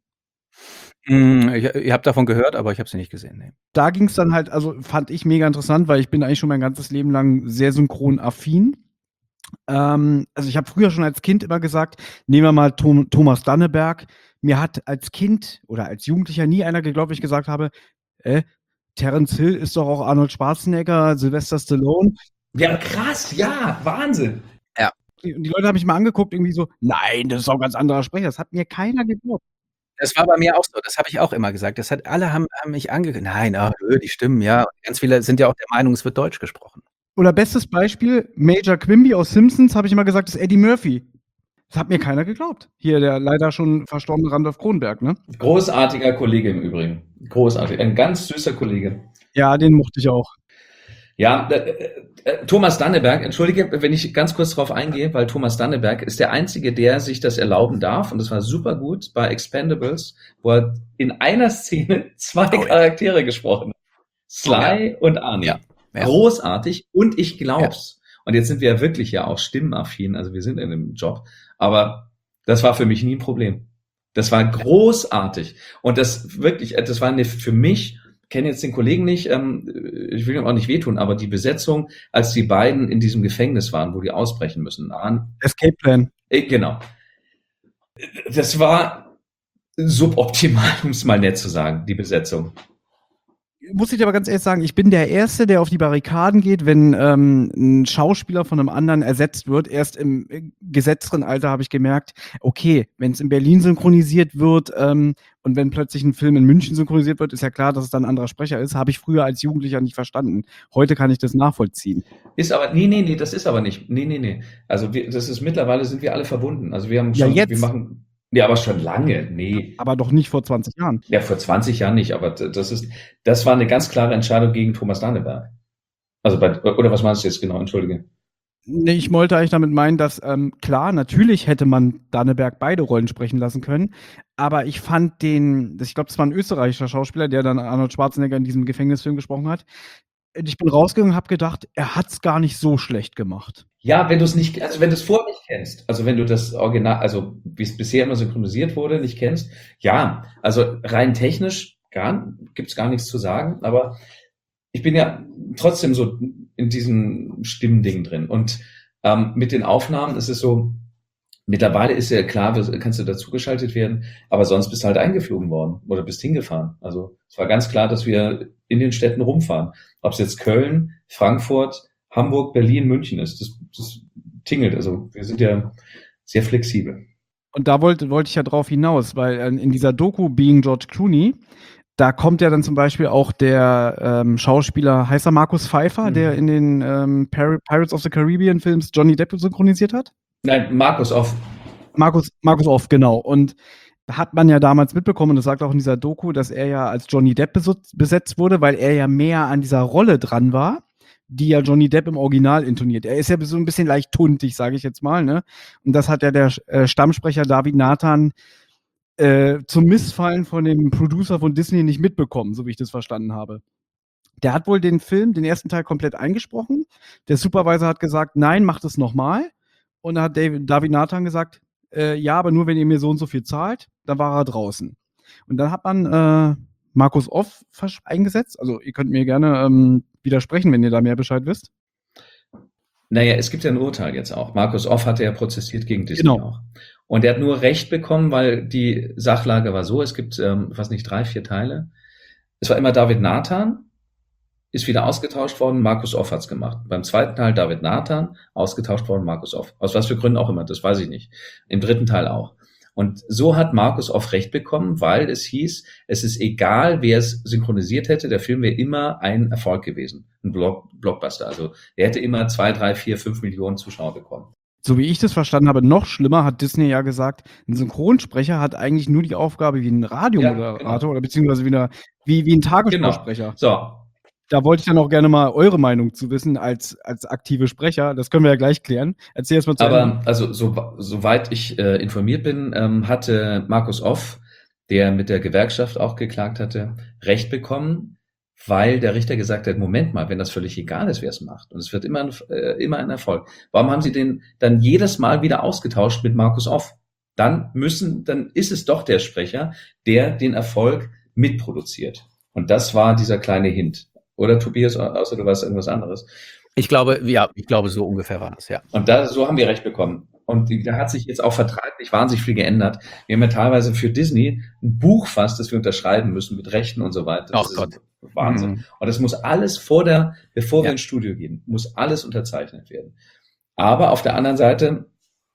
Ich habe davon gehört, aber ich habe sie nicht gesehen. Nee. Da ging es dann halt, also fand ich mega interessant, weil ich bin eigentlich schon mein ganzes Leben lang sehr synchronaffin. Also ich habe früher schon als Kind immer gesagt, nehmen wir mal Thomas Danneberg. Mir hat als Kind oder als Jugendlicher nie einer geglaubt, ich gesagt habe, Terence Hill ist doch auch Arnold Schwarzenegger, Sylvester Stallone. Ja, krass, ja, Wahnsinn. Ja. Und die Leute haben mich mal angeguckt, irgendwie so, nein, das ist auch ein ganz anderer Sprecher. Das hat mir keiner geglaubt. Das war bei mir auch so, das habe ich auch immer gesagt. Alle haben mich angeguckt, nein, die Stimmen, ja. Ganz viele sind ja auch der Meinung, es wird Deutsch gesprochen. Oder bestes Beispiel, Major Quimby aus Simpsons, habe ich immer gesagt, ist Eddie Murphy. Das hat mir keiner geglaubt. Hier der leider schon verstorbene Randolph Kronberg, ne? Großartiger Kollege im Übrigen. Großartig. Ein ganz süßer Kollege. Ja, den mochte ich auch. Ja, Thomas Danneberg, entschuldige, wenn ich ganz kurz drauf eingehe, weil Thomas Danneberg ist der Einzige, der sich das erlauben darf, und das war super gut bei Expendables, wo er in einer Szene 2 Charaktere gesprochen hat. Sly und Arnie. Ja. Großartig, und ich glaub's. Ja. Und jetzt sind wir ja wirklich ja auch stimmenaffin, also wir sind in einem Job, aber das war für mich nie ein Problem. Das war großartig. Und das war für mich, kenne jetzt den Kollegen nicht, ich will ihm auch nicht wehtun, aber die Besetzung, als die beiden in diesem Gefängnis waren, wo die ausbrechen müssen. Escape Plan. Genau. Das war suboptimal, um es mal nett zu sagen, die Besetzung. Muss ich aber ganz ehrlich sagen, ich bin der Erste, der auf die Barrikaden geht, wenn ein Schauspieler von einem anderen ersetzt wird. Erst im gesetzteren Alter habe ich gemerkt, okay, wenn es in Berlin synchronisiert wird und wenn plötzlich ein Film in München synchronisiert wird, ist ja klar, dass es dann ein anderer Sprecher ist. Habe ich früher als Jugendlicher nicht verstanden. Heute kann ich das nachvollziehen. Ist aber, nee, das ist aber nicht. Nee. Also mittlerweile sind wir alle verbunden. Also wir haben schon, wir machen... Ja, aber schon lange, nee. Aber doch nicht vor 20 Jahren. Ja, vor 20 Jahren nicht, aber das war eine ganz klare Entscheidung gegen Thomas Danneberg. Also oder was meinst du jetzt genau? Entschuldige. Nee, ich wollte eigentlich damit meinen, dass, klar, natürlich hätte man Danneberg beide Rollen sprechen lassen können, aber ich fand ich glaube, das war ein österreichischer Schauspieler, der dann Arnold Schwarzenegger in diesem Gefängnisfilm gesprochen hat. Ich bin rausgegangen und habe gedacht, er hat's gar nicht so schlecht gemacht. Ja, wenn du es nicht, also wenn du es vorher nicht kennst, also wenn du das Original, also wie es bisher immer synchronisiert wurde, nicht kennst, ja, also rein technisch gibt's gar nichts zu sagen, aber ich bin ja trotzdem so in diesem Stimmding drin. Und mit den Aufnahmen ist es so, mittlerweile ist ja klar, kannst du dazugeschaltet werden, aber sonst bist du halt eingeflogen worden oder bist hingefahren. Also es war ganz klar, dass wir in den Städten rumfahren. Ob es jetzt Köln, Frankfurt, Hamburg, Berlin, München ist, das tingelt. Also wir sind ja sehr flexibel. Und da wollte ich ja drauf hinaus, weil in dieser Doku Being George Clooney, da kommt ja dann zum Beispiel auch der Schauspieler, heißt er Markus Pfeiffer, der in den Pirates of the Caribbean Films Johnny Depp synchronisiert hat? Nein, Markus Off. Markus Off, genau. Und da hat man ja damals mitbekommen, und das sagt auch in dieser Doku, dass er ja als Johnny Depp besetzt wurde, weil er ja mehr an dieser Rolle dran war, die ja Johnny Depp im Original intoniert. Er ist ja so ein bisschen leicht tuntig, sage ich jetzt mal, ne? Und das hat ja der Stammsprecher David Nathan zum Missfallen von dem Producer von Disney nicht mitbekommen, so wie ich das verstanden habe. Der hat wohl den ersten Teil komplett eingesprochen. Der Supervisor hat gesagt, nein, mach das nochmal. Und da hat David Nathan gesagt, ja, aber nur wenn ihr mir so und so viel zahlt. Dann war er draußen. Und dann hat man Markus Off eingesetzt. Also ihr könnt mir gerne widersprechen, wenn ihr da mehr Bescheid wisst. Naja, es gibt ja ein Urteil jetzt auch. Markus Off hatte ja prozessiert gegen Disney Genau. auch. Und er hat nur Recht bekommen, weil die Sachlage war so, es gibt, was nicht, 3, 4 Teile. Es war immer David Nathan, ist wieder ausgetauscht worden, Markus Off hat's gemacht. Beim zweiten Teil David Nathan, ausgetauscht worden, Markus Off. Aus was für Gründen auch immer, das weiß ich nicht. Im dritten Teil auch. Und so hat Markus Off Recht bekommen, weil es hieß, es ist egal, wer es synchronisiert hätte, der Film wäre immer ein Erfolg gewesen. Ein Blockbuster. Also er hätte immer 2, 3, 4, 5 Millionen Zuschauer bekommen. So wie ich das verstanden habe, noch schlimmer hat Disney ja gesagt, ein Synchronsprecher hat eigentlich nur die Aufgabe wie ein Radiomoderator oder beziehungsweise wie ein Tagesschausprecher. So. Da wollte ich dann auch gerne mal eure Meinung zu wissen als aktive Sprecher. Das können wir ja gleich klären. Erzähl erst mal zu Ende. Aber also soweit ich informiert bin, hatte Markus Off, der mit der Gewerkschaft auch geklagt hatte, Recht bekommen, weil der Richter gesagt hat, Moment mal, wenn das völlig egal ist, wer es macht, und es wird immer ein Erfolg, warum haben Sie den dann jedes Mal wieder ausgetauscht mit Markus Off? Dann ist es doch der Sprecher, der den Erfolg mitproduziert. Und das war dieser kleine Hint. Oder Tobias, außer du weißt irgendwas anderes. Ich glaube, so ungefähr war das, ja. Und so haben wir Recht bekommen. Und da hat sich jetzt auch vertraglich wahnsinnig viel geändert. Wir haben ja teilweise für Disney ein Buch fast, das wir unterschreiben müssen mit Rechten und so weiter. Das ist Wahnsinn. Und das muss alles bevor wir ins Studio gehen, muss alles unterzeichnet werden. Aber auf der anderen Seite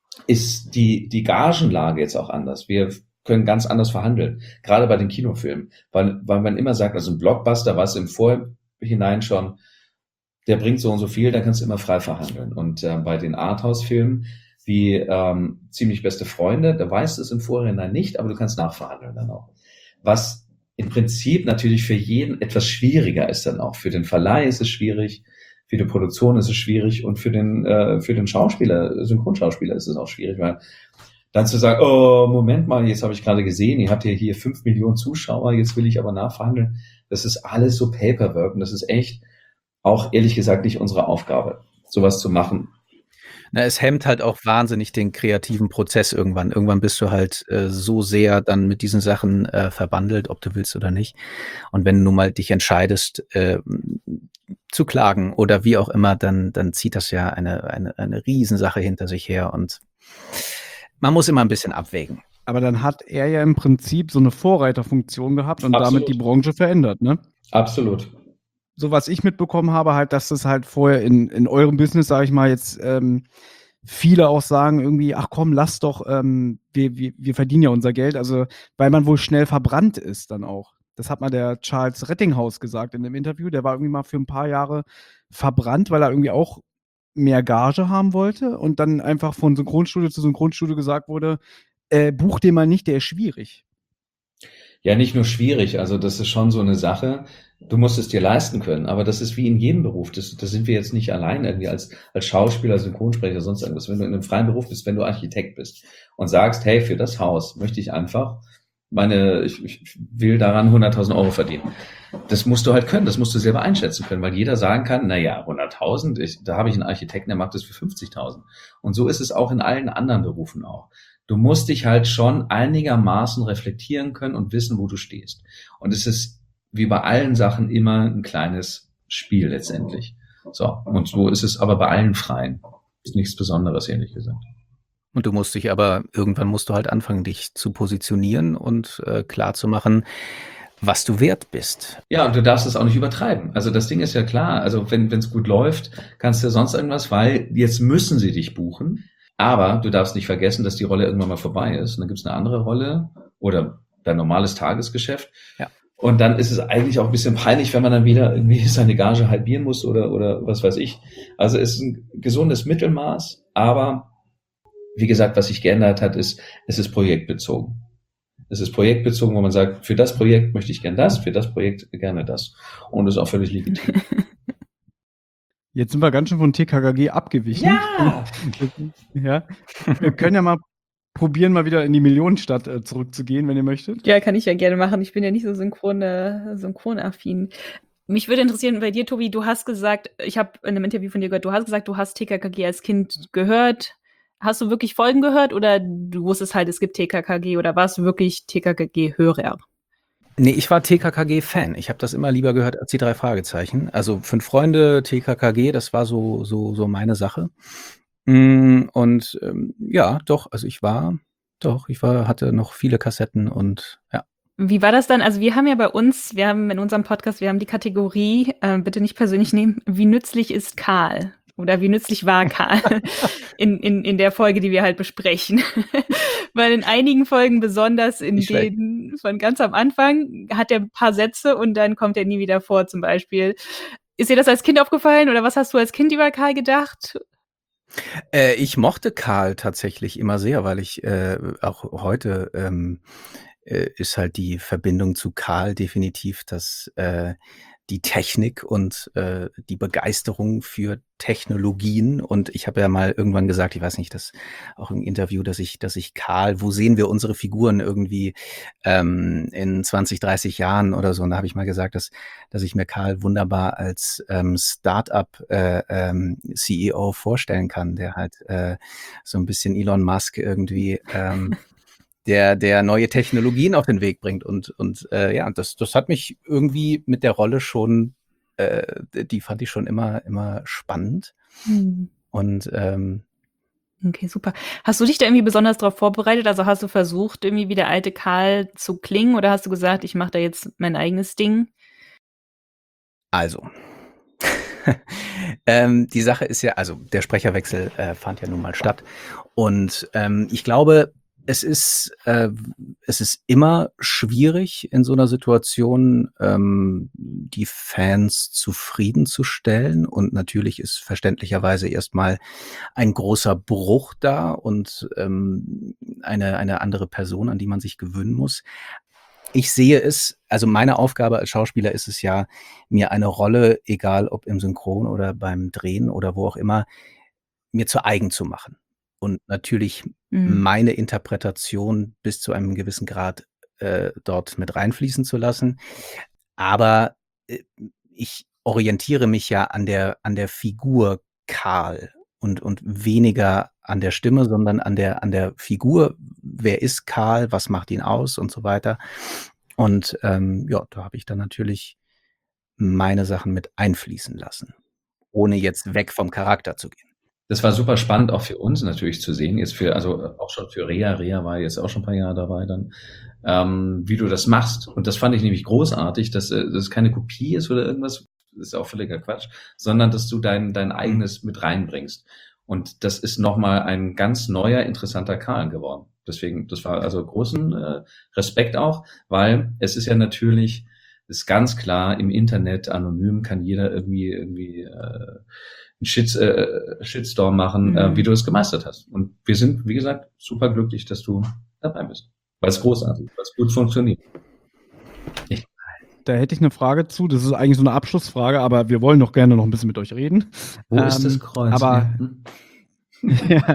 ist die Gagenlage jetzt auch anders. Wir können ganz anders verhandeln, gerade bei den Kinofilmen, weil man immer sagt, also ein Blockbuster, was im Vorhinein schon, der bringt so und so viel, dann kannst du immer frei verhandeln. Und bei den Arthouse-Filmen wie Ziemlich beste Freunde, da weißt du es im Vorhinein nicht, aber du kannst nachverhandeln dann auch. Was im Prinzip natürlich für jeden etwas schwieriger ist dann auch. Für den Verleih ist es schwierig, für die Produktion ist es schwierig und für den Schauspieler, Synchronschauspieler ist es auch schwierig, weil dann zu sagen, oh, Moment mal, jetzt habe ich gerade gesehen, ihr habt ja hier 5 Millionen Zuschauer, jetzt will ich aber nachverhandeln. Das ist alles so Paperwork und das ist echt auch ehrlich gesagt nicht unsere Aufgabe, sowas zu machen. Na, es hemmt halt auch wahnsinnig den kreativen Prozess irgendwann. Irgendwann bist du halt so sehr dann mit diesen Sachen verbandelt, ob du willst oder nicht. Und wenn du nun mal dich entscheidest, zu klagen oder wie auch immer, dann zieht das ja eine Riesensache hinter sich her und man muss immer ein bisschen abwägen. Aber dann hat er ja im Prinzip so eine Vorreiterfunktion gehabt und damit die Branche verändert, ne? Absolut. So was ich mitbekommen habe, halt, dass das halt vorher in eurem Business, sage ich mal, jetzt viele auch sagen irgendwie, ach komm, lass doch, wir verdienen ja unser Geld, also weil man wohl schnell verbrannt ist dann auch. Das hat mal der Charles Rettinghaus gesagt in dem Interview, der war irgendwie mal für ein paar Jahre verbrannt, weil er irgendwie auch mehr Gage haben wollte und dann einfach von Synchronstudio zu Synchronstudio gesagt wurde, buch den mal nicht, der ist schwierig. Ja, nicht nur schwierig, also das ist schon so eine Sache. Du musst es dir leisten können, aber das ist wie in jedem Beruf. Das sind wir jetzt nicht allein irgendwie als Schauspieler, Synchronsprecher, sonst irgendwas. Wenn du in einem freien Beruf bist, wenn du Architekt bist und sagst, hey, für das Haus möchte ich einfach ich will daran 100.000 Euro verdienen. Das musst du halt können, das musst du selber einschätzen können, weil jeder sagen kann, 100.000, da habe ich einen Architekten, der macht das für 50.000. Und so ist es auch in allen anderen Berufen auch. Du musst dich halt schon einigermaßen reflektieren können und wissen, wo du stehst. Und es ist wie bei allen Sachen immer ein kleines Spiel letztendlich. So, und so ist es aber bei allen Freien. Ist nichts Besonderes, ehrlich gesagt. Und irgendwann musst du halt anfangen, dich zu positionieren und klar zu machen, was du wert bist. Ja, und du darfst es auch nicht übertreiben. Also das Ding ist ja klar, also wenn es gut läuft, kannst du sonst irgendwas, weil jetzt müssen sie dich buchen. Aber du darfst nicht vergessen, dass die Rolle irgendwann mal vorbei ist. Und dann gibt es eine andere Rolle oder dein normales Tagesgeschäft. Ja. Und dann ist es eigentlich auch ein bisschen peinlich, wenn man dann wieder irgendwie seine Gage halbieren muss oder was weiß ich. Also es ist ein gesundes Mittelmaß, aber wie gesagt, was sich geändert hat, es ist projektbezogen. Es ist projektbezogen, wo man sagt, für das Projekt möchte ich gern das, für das Projekt gerne das. Und das ist auch völlig legitim. Jetzt sind wir ganz schön von TKKG abgewichen. Ja! Ja. Wir können ja mal probieren, mal wieder in die Millionenstadt zurückzugehen, wenn ihr möchtet. Ja, kann ich ja gerne machen. Ich bin ja nicht so synchronaffin. Mich würde interessieren bei dir, Tobi, du hast gesagt, ich habe in einem Interview von dir gehört, du hast gesagt, du hast TKKG als Kind gehört. Hast du wirklich Folgen gehört oder du wusstest halt, es gibt TKKG oder warst du wirklich TKKG-Hörer? Nee, ich war TKKG-Fan. Ich habe das immer lieber gehört als die 3 Fragezeichen. Also 5 Freunde, TKKG, das war so meine Sache. Und ja, doch, also hatte noch viele Kassetten und ja. Wie war das dann? Also wir haben ja wir haben in unserem Podcast, wir haben die Kategorie, bitte nicht persönlich nehmen, wie nützlich ist Karl? Oder wie nützlich war Karl in der Folge, die wir halt besprechen. Weil in einigen Folgen, besonders in denen von ganz am Anfang, hat er ein paar Sätze und dann kommt er nie wieder vor, zum Beispiel. Ist dir das als Kind aufgefallen oder was hast du als Kind über Karl gedacht? Ich mochte Karl tatsächlich immer sehr, weil ich auch heute ist halt die Verbindung zu Karl definitiv, dass die Technik und die Begeisterung für Technologien. Und ich habe ja mal irgendwann gesagt, ich weiß nicht, das auch im Interview, dass ich Karl, wo sehen wir unsere Figuren irgendwie in 20, 30 Jahren oder so. Und da habe ich mal gesagt, dass ich mir Karl wunderbar als Startup CEO vorstellen kann, der halt so ein bisschen Elon Musk irgendwie der neue Technologien auf den Weg bringt. Und ja, das hat mich irgendwie mit der Rolle schon, die fand ich schon immer spannend. Und okay, super. Hast du dich da irgendwie besonders darauf vorbereitet? Also hast du versucht, irgendwie wie der alte Karl zu klingen oder hast du gesagt, ich mache da jetzt mein eigenes Ding? Also, die Sache ist ja, also der Sprecherwechsel fand ja nun mal statt. Und ich glaube, es ist immer schwierig in so einer Situation, die Fans zufriedenzustellen. Und natürlich ist verständlicherweise erstmal ein großer Bruch da und eine andere Person, an die man sich gewöhnen muss. Ich sehe es, also meine Aufgabe als Schauspieler ist es ja, mir eine Rolle, egal ob im Synchron oder beim Drehen oder wo auch immer, mir zu eigen zu machen. Und natürlich meine Interpretation bis zu einem gewissen Grad dort mit reinfließen zu lassen. Aber ich orientiere mich ja an der Figur Karl und weniger an der Stimme, sondern an der Figur. Wer ist Karl? Was macht ihn aus? Und so weiter. Und ja, da habe ich dann natürlich meine Sachen mit einfließen lassen, ohne jetzt weg vom Charakter zu gehen. Das war super spannend, auch für uns natürlich zu sehen, jetzt also auch schon für Rea. Rea war jetzt auch schon ein paar Jahre dabei dann, wie du das machst. Und das fand ich nämlich großartig, dass es keine Kopie ist oder irgendwas, das ist auch völliger Quatsch, sondern dass du dein eigenes mit reinbringst. Und das ist nochmal ein ganz neuer, interessanter Karl geworden. Deswegen, das war also großen Respekt auch, weil es ist ja natürlich, ist ganz klar, im Internet anonym kann jeder irgendwie einen Shitstorm machen, wie du es gemeistert hast. Und wir sind, wie gesagt, super glücklich, dass du dabei bist. Weil es großartig, weil es gut funktioniert. da hätte ich eine Frage zu. Das ist eigentlich so eine Abschlussfrage, aber wir wollen doch gerne noch ein bisschen mit euch reden. Wo ist das Kreuz? Aber ja,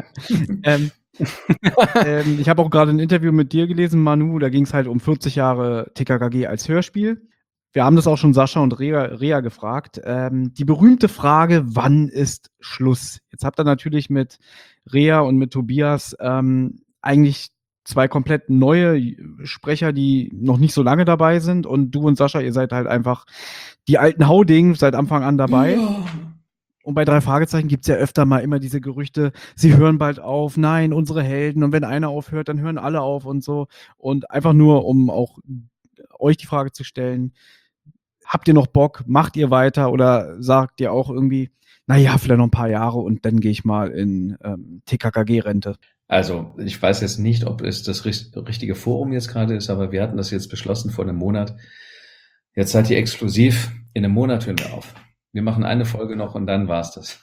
ich habe auch gerade ein Interview mit dir gelesen, Manu. Da ging es halt um 40 Jahre TKKG als Hörspiel. Wir haben das auch schon Sascha und Rea gefragt. Die berühmte Frage, wann ist Schluss? Jetzt habt ihr natürlich mit Rea und mit Tobias eigentlich zwei komplett neue Sprecher, die noch nicht so lange dabei sind. Und du und Sascha, ihr seid halt einfach die alten Hauding seit Anfang an dabei. Ja. Und bei 3 Fragezeichen gibt es ja öfter mal immer diese Gerüchte, sie hören bald auf, nein, unsere Helden. Und wenn einer aufhört, dann hören alle auf und so. Und einfach nur, um auch euch die Frage zu stellen, habt ihr noch Bock, macht ihr weiter oder sagt ihr auch irgendwie, naja, vielleicht noch ein paar Jahre und dann gehe ich mal in TKKG-Rente? Also, ich weiß jetzt nicht, ob es das richtige Forum jetzt gerade ist, aber wir hatten das jetzt beschlossen vor einem Monat. Jetzt seid ihr exklusiv. In einem Monat hören wir auf. Wir machen eine Folge noch und dann war's das.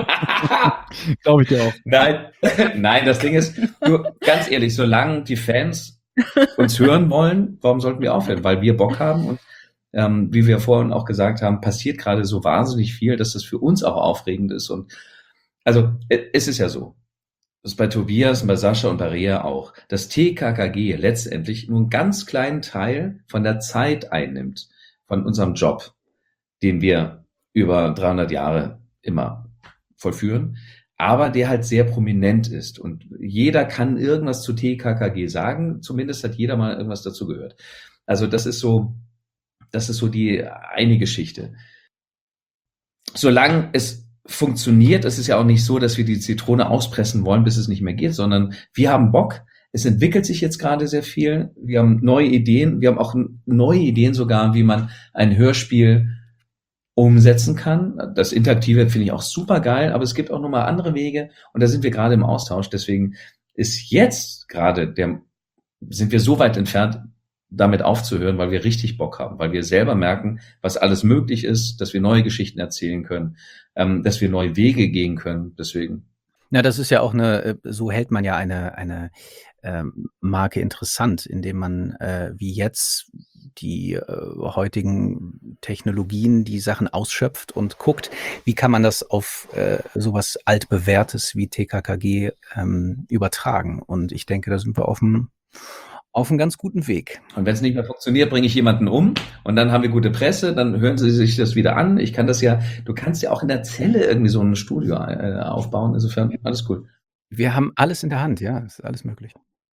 Glaube ich dir auch. Nein, das Ding ist, ganz ehrlich, solange die Fans uns hören wollen, warum sollten wir aufhören? Weil wir Bock haben und wie wir vorhin auch gesagt haben, passiert gerade so wahnsinnig viel, dass das für uns auch aufregend ist. Und also es ist ja so, das ist bei Tobias und bei Sascha und bei Rea auch, dass TKKG letztendlich nur einen ganz kleinen Teil von der Zeit einnimmt, von unserem Job, den wir über 300 Jahre immer vollführen, aber der halt sehr prominent ist. Und jeder kann irgendwas zu TKKG sagen, zumindest hat jeder mal irgendwas dazu gehört. Also das ist so die eine Geschichte. Solange es funktioniert, es ist ja auch nicht so, dass wir die Zitrone auspressen wollen, bis es nicht mehr geht, sondern wir haben Bock. Es entwickelt sich jetzt gerade sehr viel. Wir haben neue Ideen. Wir haben auch neue Ideen sogar, wie man ein Hörspiel umsetzen kann. Das Interaktive finde ich auch super geil, aber es gibt auch nochmal andere Wege und da sind wir gerade im Austausch. Deswegen ist jetzt gerade sind wir so weit entfernt, damit aufzuhören, weil wir richtig Bock haben, weil wir selber merken, was alles möglich ist, dass wir neue Geschichten erzählen können, dass wir neue Wege gehen können. Deswegen. Ja, das ist ja auch so hält man ja eine Marke interessant, indem man wie jetzt die heutigen Technologien, die Sachen ausschöpft und guckt, wie kann man das auf sowas altbewährtes wie TKKG übertragen. Und ich denke, da sind wir auf einem ganz guten Weg. Und wenn es nicht mehr funktioniert, bringe ich jemanden um und dann haben wir gute Presse, dann hören sie sich das wieder an. Du kannst ja auch in der Zelle irgendwie so ein Studio aufbauen. Insofern, alles cool. Wir haben alles in der Hand, ja, ist alles möglich.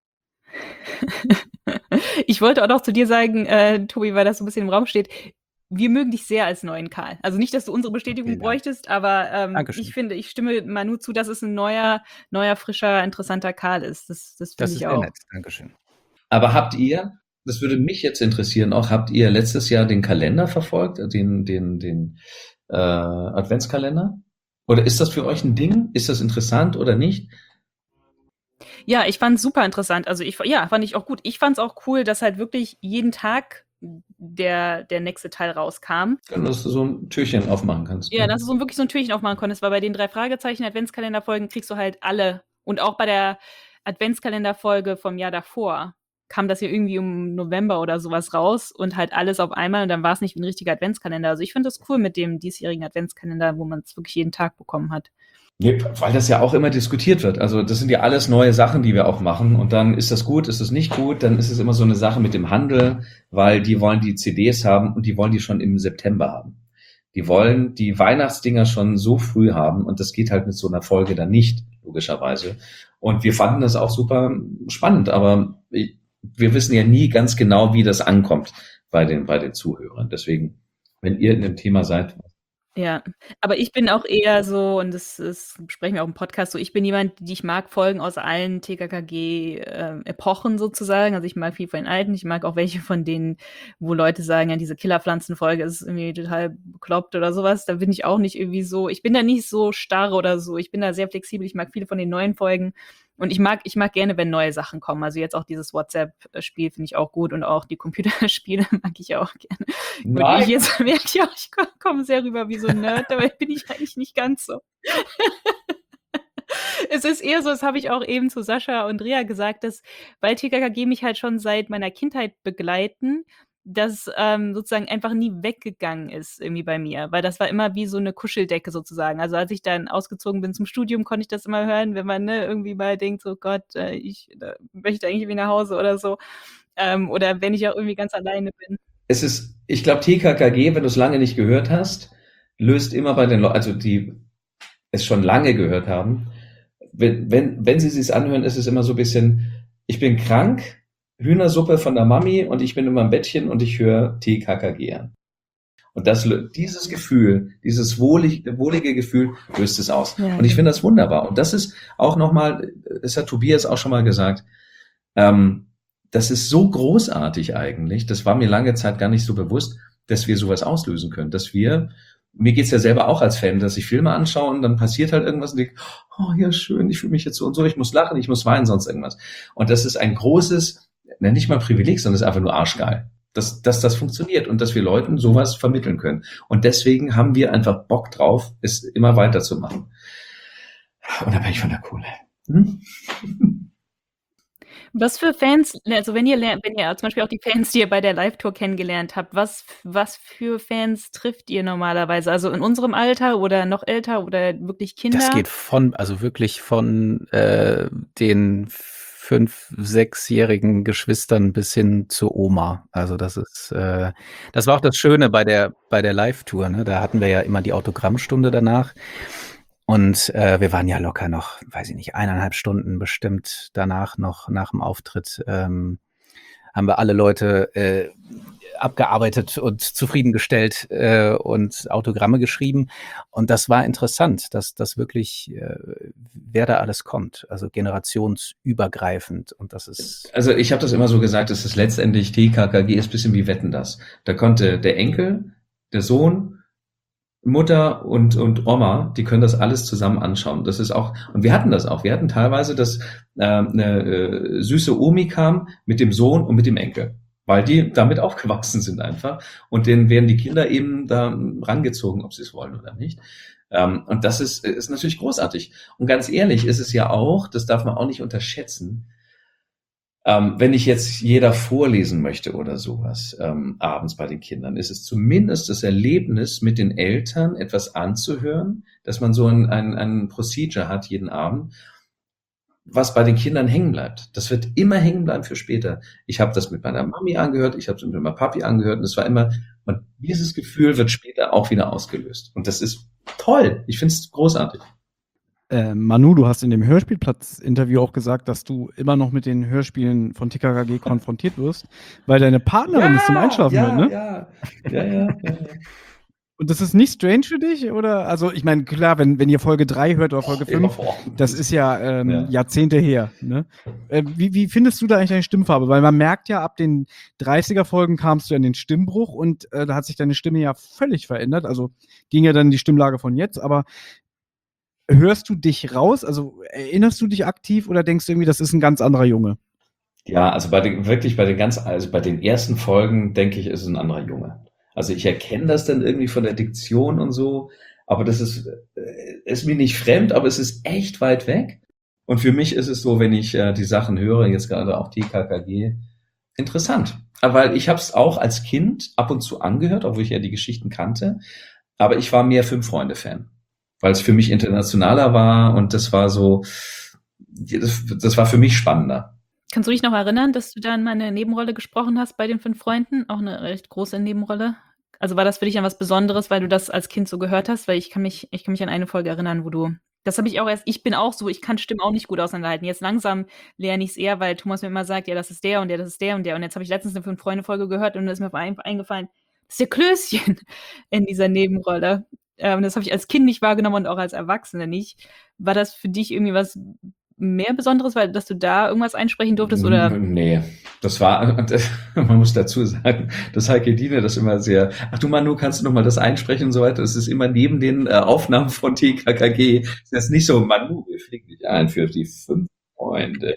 Ich wollte auch noch zu dir sagen, Tobi, weil das so ein bisschen im Raum steht, wir mögen dich sehr als neuen Karl. Also nicht, dass du unsere Bestätigung bräuchtest, aber ich stimme Manu zu, dass es ein neuer, frischer, interessanter Karl ist. Das finde ich auch. Nett. Dankeschön. Aber das würde mich jetzt interessieren, habt ihr letztes Jahr den Kalender verfolgt, den Adventskalender? Oder ist das für euch ein Ding? Ist das interessant oder nicht? Ja, ich fand es super interessant. Also fand ich auch gut. Ich fand es auch cool, dass halt wirklich jeden Tag der nächste Teil rauskam. Dass du so ein Türchen aufmachen kannst. Ja, dass du wirklich so ein Türchen aufmachen konntest, weil bei den 3 Fragezeichen Adventskalenderfolgen kriegst du halt alle. Und auch bei der Adventskalenderfolge vom Jahr davor kam das ja irgendwie um November oder sowas raus und halt alles auf einmal und dann war es nicht wie ein richtiger Adventskalender. Also ich finde das cool mit dem diesjährigen Adventskalender, wo man es wirklich jeden Tag bekommen hat. Nee, weil das ja auch immer diskutiert wird. Also das sind ja alles neue Sachen, die wir auch machen. Und dann ist das gut, ist das nicht gut. Dann ist es immer so eine Sache mit dem Handel, weil die wollen die CDs haben und die wollen die schon im September haben. Die wollen die Weihnachtsdinger schon so früh haben und das geht halt mit so einer Folge dann nicht, logischerweise. Und wir fanden das auch super spannend, aber wir wissen ja nie ganz genau, wie das ankommt bei den Zuhörern. Deswegen, wenn ihr in dem Thema seid. Ja, aber ich bin auch eher so, und das besprechen wir auch im Podcast so, ich bin jemand, ich mag Folgen aus allen TKKG-Epochen sozusagen. Also ich mag viel von den alten, ich mag auch welche von denen, wo Leute sagen, ja, diese Killerpflanzenfolge ist irgendwie total bekloppt oder sowas. Da bin ich auch nicht irgendwie so, ich bin da nicht so starr oder so. Ich bin da sehr flexibel, ich mag viele von den neuen Folgen. Und ich mag gerne, wenn neue Sachen kommen. Also jetzt auch dieses WhatsApp-Spiel finde ich auch gut und auch die Computerspiele mag ich auch gerne. Gut, jetzt merke ich auch, ich komme sehr rüber wie so ein Nerd, dabei bin ich eigentlich nicht ganz so. Es ist eher so, das habe ich auch eben zu Sascha und Rea gesagt, dass, weil TKKG mich halt schon seit meiner Kindheit begleiten, das sozusagen einfach nie weggegangen ist irgendwie bei mir, weil das war immer wie so eine Kuscheldecke sozusagen. Also als ich dann ausgezogen bin zum Studium, konnte ich das immer hören, wenn man irgendwie mal denkt, so Gott, ich möchte eigentlich irgendwie nach Hause oder so. Oder wenn ich auch irgendwie ganz alleine bin. Ich glaube, TKKG, wenn du es lange nicht gehört hast, löst immer bei den Leuten, also die es schon lange gehört haben, wenn sie es anhören, ist es immer so ein bisschen, ich bin krank, Hühnersuppe von der Mami und ich bin in meinem Bettchen und ich höre TKKG an. Und dieses Gefühl, dieses wohlige Gefühl löst es aus. Ja, und ich finde das wunderbar. Und das ist auch nochmal, das hat Tobias auch schon mal gesagt, das ist so großartig eigentlich, das war mir lange Zeit gar nicht so bewusst, dass wir sowas auslösen können, mir geht's ja selber auch als Fan, dass ich Filme anschaue und dann passiert halt irgendwas und denke, oh ja, schön, ich fühle mich jetzt so und so, ich muss lachen, ich muss weinen, sonst irgendwas. Und das ist ein großes, nicht mal Privileg, sondern es ist einfach nur arschgeil, dass das funktioniert und dass wir Leuten sowas vermitteln können. Und deswegen haben wir einfach Bock drauf, es immer weiterzumachen. Unabhängig von der Kohle. Was für Fans, also wenn ihr zum Beispiel auch die Fans, die ihr bei der Live-Tour kennengelernt habt, was für Fans trifft ihr normalerweise? Also in unserem Alter oder noch älter oder wirklich Kinder? Das geht wirklich von den 5-, 6-jährigen Geschwistern bis hin zur Oma. Also das war auch das Schöne bei der Live-Tour, ne? Da hatten wir ja immer die Autogrammstunde danach. Und wir waren ja locker noch, weiß ich nicht, 1,5 Stunden bestimmt danach noch, nach dem Auftritt, haben wir alle Leute abgearbeitet und zufriedengestellt und Autogramme geschrieben. Und das war interessant, dass das wirklich, wer da alles kommt, also generationsübergreifend. Und das ist. Also ich habe das immer so gesagt, dass es letztendlich TKKG ist ein bisschen wie Wetten, das. Da konnte der Enkel, der Sohn, Mutter und Oma, die können das alles zusammen anschauen. Das ist auch, und wir hatten das auch. Wir hatten teilweise, dass eine süße Omi kam mit dem Sohn und mit dem Enkel, weil die damit aufgewachsen sind einfach. Und denen werden die Kinder eben da rangezogen, ob sie es wollen oder nicht. Und das ist natürlich großartig. Und ganz ehrlich ist es ja auch, das darf man auch nicht unterschätzen, wenn ich jetzt jeder vorlesen möchte oder sowas abends bei den Kindern, ist es zumindest das Erlebnis, mit den Eltern etwas anzuhören, dass man so ein Procedure hat jeden Abend, was bei den Kindern hängen bleibt. Das wird immer hängen bleiben für später. Ich habe das mit meiner Mami angehört, ich habe es mit meinem Papi angehört und es war immer, und dieses Gefühl wird später auch wieder ausgelöst. Und das ist toll. Ich finde es großartig. Manu, du hast in dem Hörspielplatz-Interview auch gesagt, dass du immer noch mit den Hörspielen von TKKG konfrontiert wirst, weil deine Partnerin es zum Einschlafen hört, ne? Ja. Und das ist nicht strange für dich? Oder? Also, ich meine, klar, wenn ihr Folge 3 hört oder Folge 5, das ist ja Jahrzehnte her. Ne? Wie findest du da eigentlich deine Stimmfarbe? Weil man merkt ja, ab den 30er-Folgen kamst du in den Stimmbruch und da hat sich deine Stimme ja völlig verändert. Also ging ja dann die Stimmlage von jetzt, aber hörst du dich raus? Also erinnerst du dich aktiv oder denkst du irgendwie, das ist ein ganz anderer Junge? Ja, also bei den ersten Folgen denke ich, ist es ein anderer Junge. Also ich erkenne das dann irgendwie von der Diktion und so, aber das ist mir nicht fremd, aber es ist echt weit weg. Und für mich ist es so, wenn ich die Sachen höre, jetzt gerade auch TKKG, interessant. Weil ich habe es auch als Kind ab und zu angehört, obwohl ich ja die Geschichten kannte, aber ich war mehr Fünf-Freunde-Fan. Weil es für mich internationaler war und das war so, das war für mich spannender. Kannst du dich noch erinnern, dass du dann mal eine Nebenrolle gesprochen hast bei den 5 Freunden? Auch eine recht große Nebenrolle? Also war das für dich dann was Besonderes, weil du das als Kind so gehört hast? Weil ich kann mich an eine Folge erinnern, das habe ich auch erst, ich bin auch so, ich kann Stimmen auch nicht gut auseinanderhalten. Jetzt langsam lerne ich es eher, weil Thomas mir immer sagt, ja, das ist der und der, das ist der und der. Und jetzt habe ich letztens eine 5-Freunde-Folge gehört und da ist mir eingefallen, das ist der Klößchen in dieser Nebenrolle. Das habe ich als Kind nicht wahrgenommen und auch als Erwachsene nicht. War das für dich irgendwie was mehr Besonderes, weil dass du da irgendwas einsprechen durftest? Oder? Nee, man muss dazu sagen, dass Heike Dine das immer sehr, ach du Manu, kannst du noch mal das einsprechen und so weiter. Es ist immer neben den Aufnahmen von TKKG. Das ist nicht so, Manu, wir fliegen dich ein für die 5 Freunde.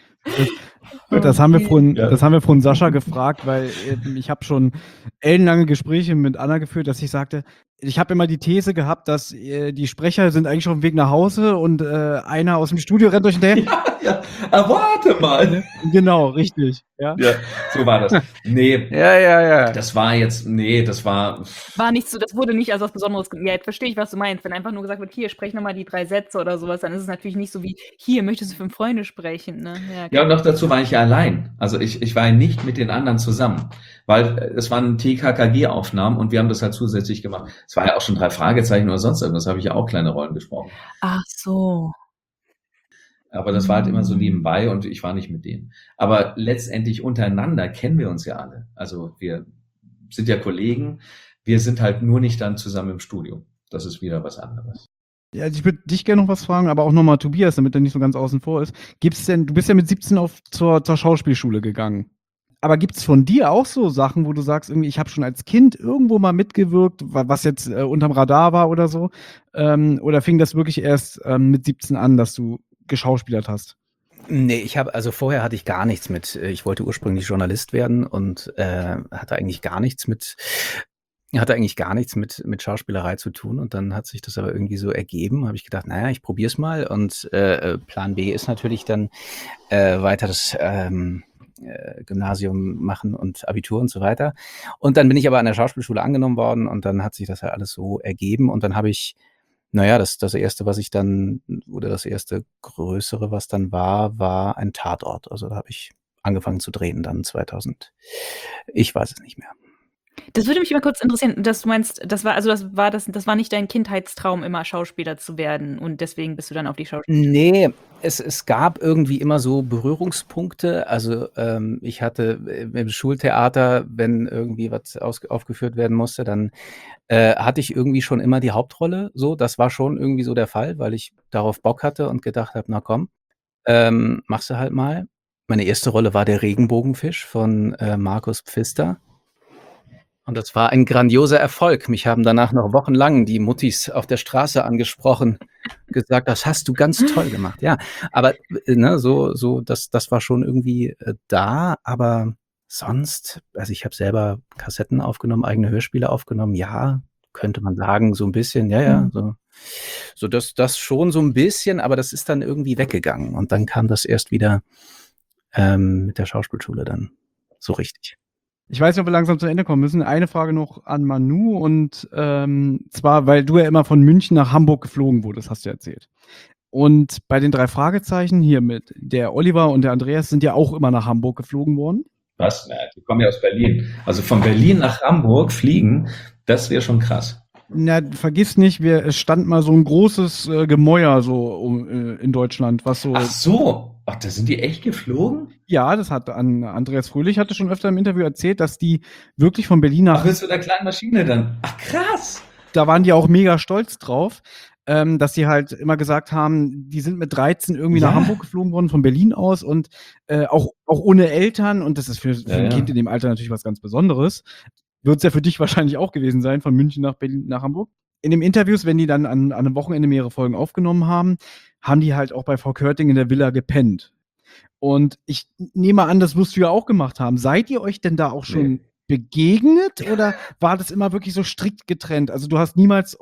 Das haben wir von Sascha gefragt, weil ich habe schon ellenlange Gespräche mit Anna geführt, dass ich sagte, ich habe immer die These gehabt, dass die Sprecher sind eigentlich schon auf dem Weg nach Hause und einer aus dem Studio rennt euch hinterher. Ja, warte mal. Genau, richtig. Ja. Ja, so war das. Nee, Ja. das war jetzt, War nicht so, das wurde nicht als was Besonderes. Ja, jetzt verstehe ich, was du meinst. Wenn einfach nur gesagt wird, hier, sprech nochmal die 3 Sätze oder sowas, dann ist es natürlich nicht so wie, hier, möchtest du 5 Freunde sprechen, ne? Ja, und noch dazu war ich ja allein. Also ich war ja nicht mit den anderen zusammen, weil es waren TKKG-Aufnahmen und wir haben das halt zusätzlich gemacht. Es war ja auch schon 3 Fragezeichen oder sonst irgendwas, habe ich ja auch kleine Rollen gesprochen. Ach so. Aber das war halt immer so nebenbei und ich war nicht mit denen. Aber letztendlich untereinander kennen wir uns ja alle. Also wir sind ja Kollegen, wir sind halt nur nicht dann zusammen im Studio. Das ist wieder was anderes. Ja, also ich würde dich gerne noch was fragen, aber auch nochmal Tobias, damit er nicht so ganz außen vor ist. Du bist ja mit 17 zur Schauspielschule gegangen. Aber gibt es von dir auch so Sachen, wo du sagst, irgendwie, ich habe schon als Kind irgendwo mal mitgewirkt, was jetzt unterm Radar war oder so? Oder fing das wirklich erst mit 17 an, dass du geschauspielert hast? Nee, vorher hatte ich gar nichts mit, ich wollte ursprünglich Journalist werden und hatte eigentlich gar nichts mit Schauspielerei zu tun. Und dann hat sich das aber irgendwie so ergeben, habe ich gedacht, naja, ich probiere es mal. Und Plan B ist natürlich dann weiter das Gymnasium machen und Abitur und so weiter. Und dann bin ich aber an der Schauspielschule angenommen worden und dann hat sich das ja alles so ergeben. Und dann habe ich, das erste, was ich dann, oder das erste größere, was dann war ein Tatort. Also da habe ich angefangen zu drehen dann 2000. Ich weiß es nicht mehr. Das würde mich mal kurz interessieren, dass du meinst, das war nicht dein Kindheitstraum, immer Schauspieler zu werden und deswegen bist du dann auf die Schauspielschule? Nee, es gab irgendwie immer so Berührungspunkte. Also ich hatte im Schultheater, wenn irgendwie was aufgeführt werden musste, dann hatte ich irgendwie schon immer die Hauptrolle. So, das war schon irgendwie so der Fall, weil ich darauf Bock hatte und gedacht habe, na komm, machst du halt mal. Meine erste Rolle war der Regenbogenfisch von Markus Pfister. Und das war ein grandioser Erfolg. Mich haben danach noch wochenlang die Muttis auf der Straße angesprochen, gesagt, das hast du ganz toll gemacht. Ja, aber das war schon irgendwie da, aber sonst, also ich habe selber Kassetten aufgenommen, eigene Hörspiele aufgenommen, ja, könnte man sagen, so ein bisschen, so das schon so ein bisschen, aber das ist dann irgendwie weggegangen und dann kam das erst wieder mit der Schauspielschule dann so richtig. Ich weiß nicht, ob wir langsam zu Ende kommen müssen. Eine Frage noch an Manu und zwar, weil du ja immer von München nach Hamburg geflogen wurdest, hast du erzählt. Und bei den 3 Fragezeichen hier mit der Oliver und der Andreas sind ja auch immer nach Hamburg geflogen worden. Was? Na, die kommen ja aus Berlin. Also von Berlin nach Hamburg fliegen, das wäre schon krass. Na, vergiss nicht, es stand mal so ein großes Gemäuer so in Deutschland, was so. Ach so. Ach, da sind die echt geflogen? Ja, das hat Andreas Fröhlich hatte schon öfter im Interview erzählt, dass die wirklich von Berlin nach. Ach, mit so einer kleinen Maschine dann. Ach, krass. Da waren die auch mega stolz drauf, dass sie halt immer gesagt haben, die sind mit 13 irgendwie nach Hamburg geflogen worden, von Berlin aus und auch ohne Eltern. Und das ist für ein Kind in dem Alter natürlich was ganz Besonderes. Wird es ja für dich wahrscheinlich auch gewesen sein, von München nach Berlin, nach Hamburg. In den Interviews, wenn die dann an einem Wochenende mehrere Folgen aufgenommen haben, haben die halt auch bei Frau Körting in der Villa gepennt. Und ich nehme an, das wirst du ja auch gemacht haben. Seid ihr euch denn da auch schon begegnet oder war das immer wirklich so strikt getrennt? Also du hast niemals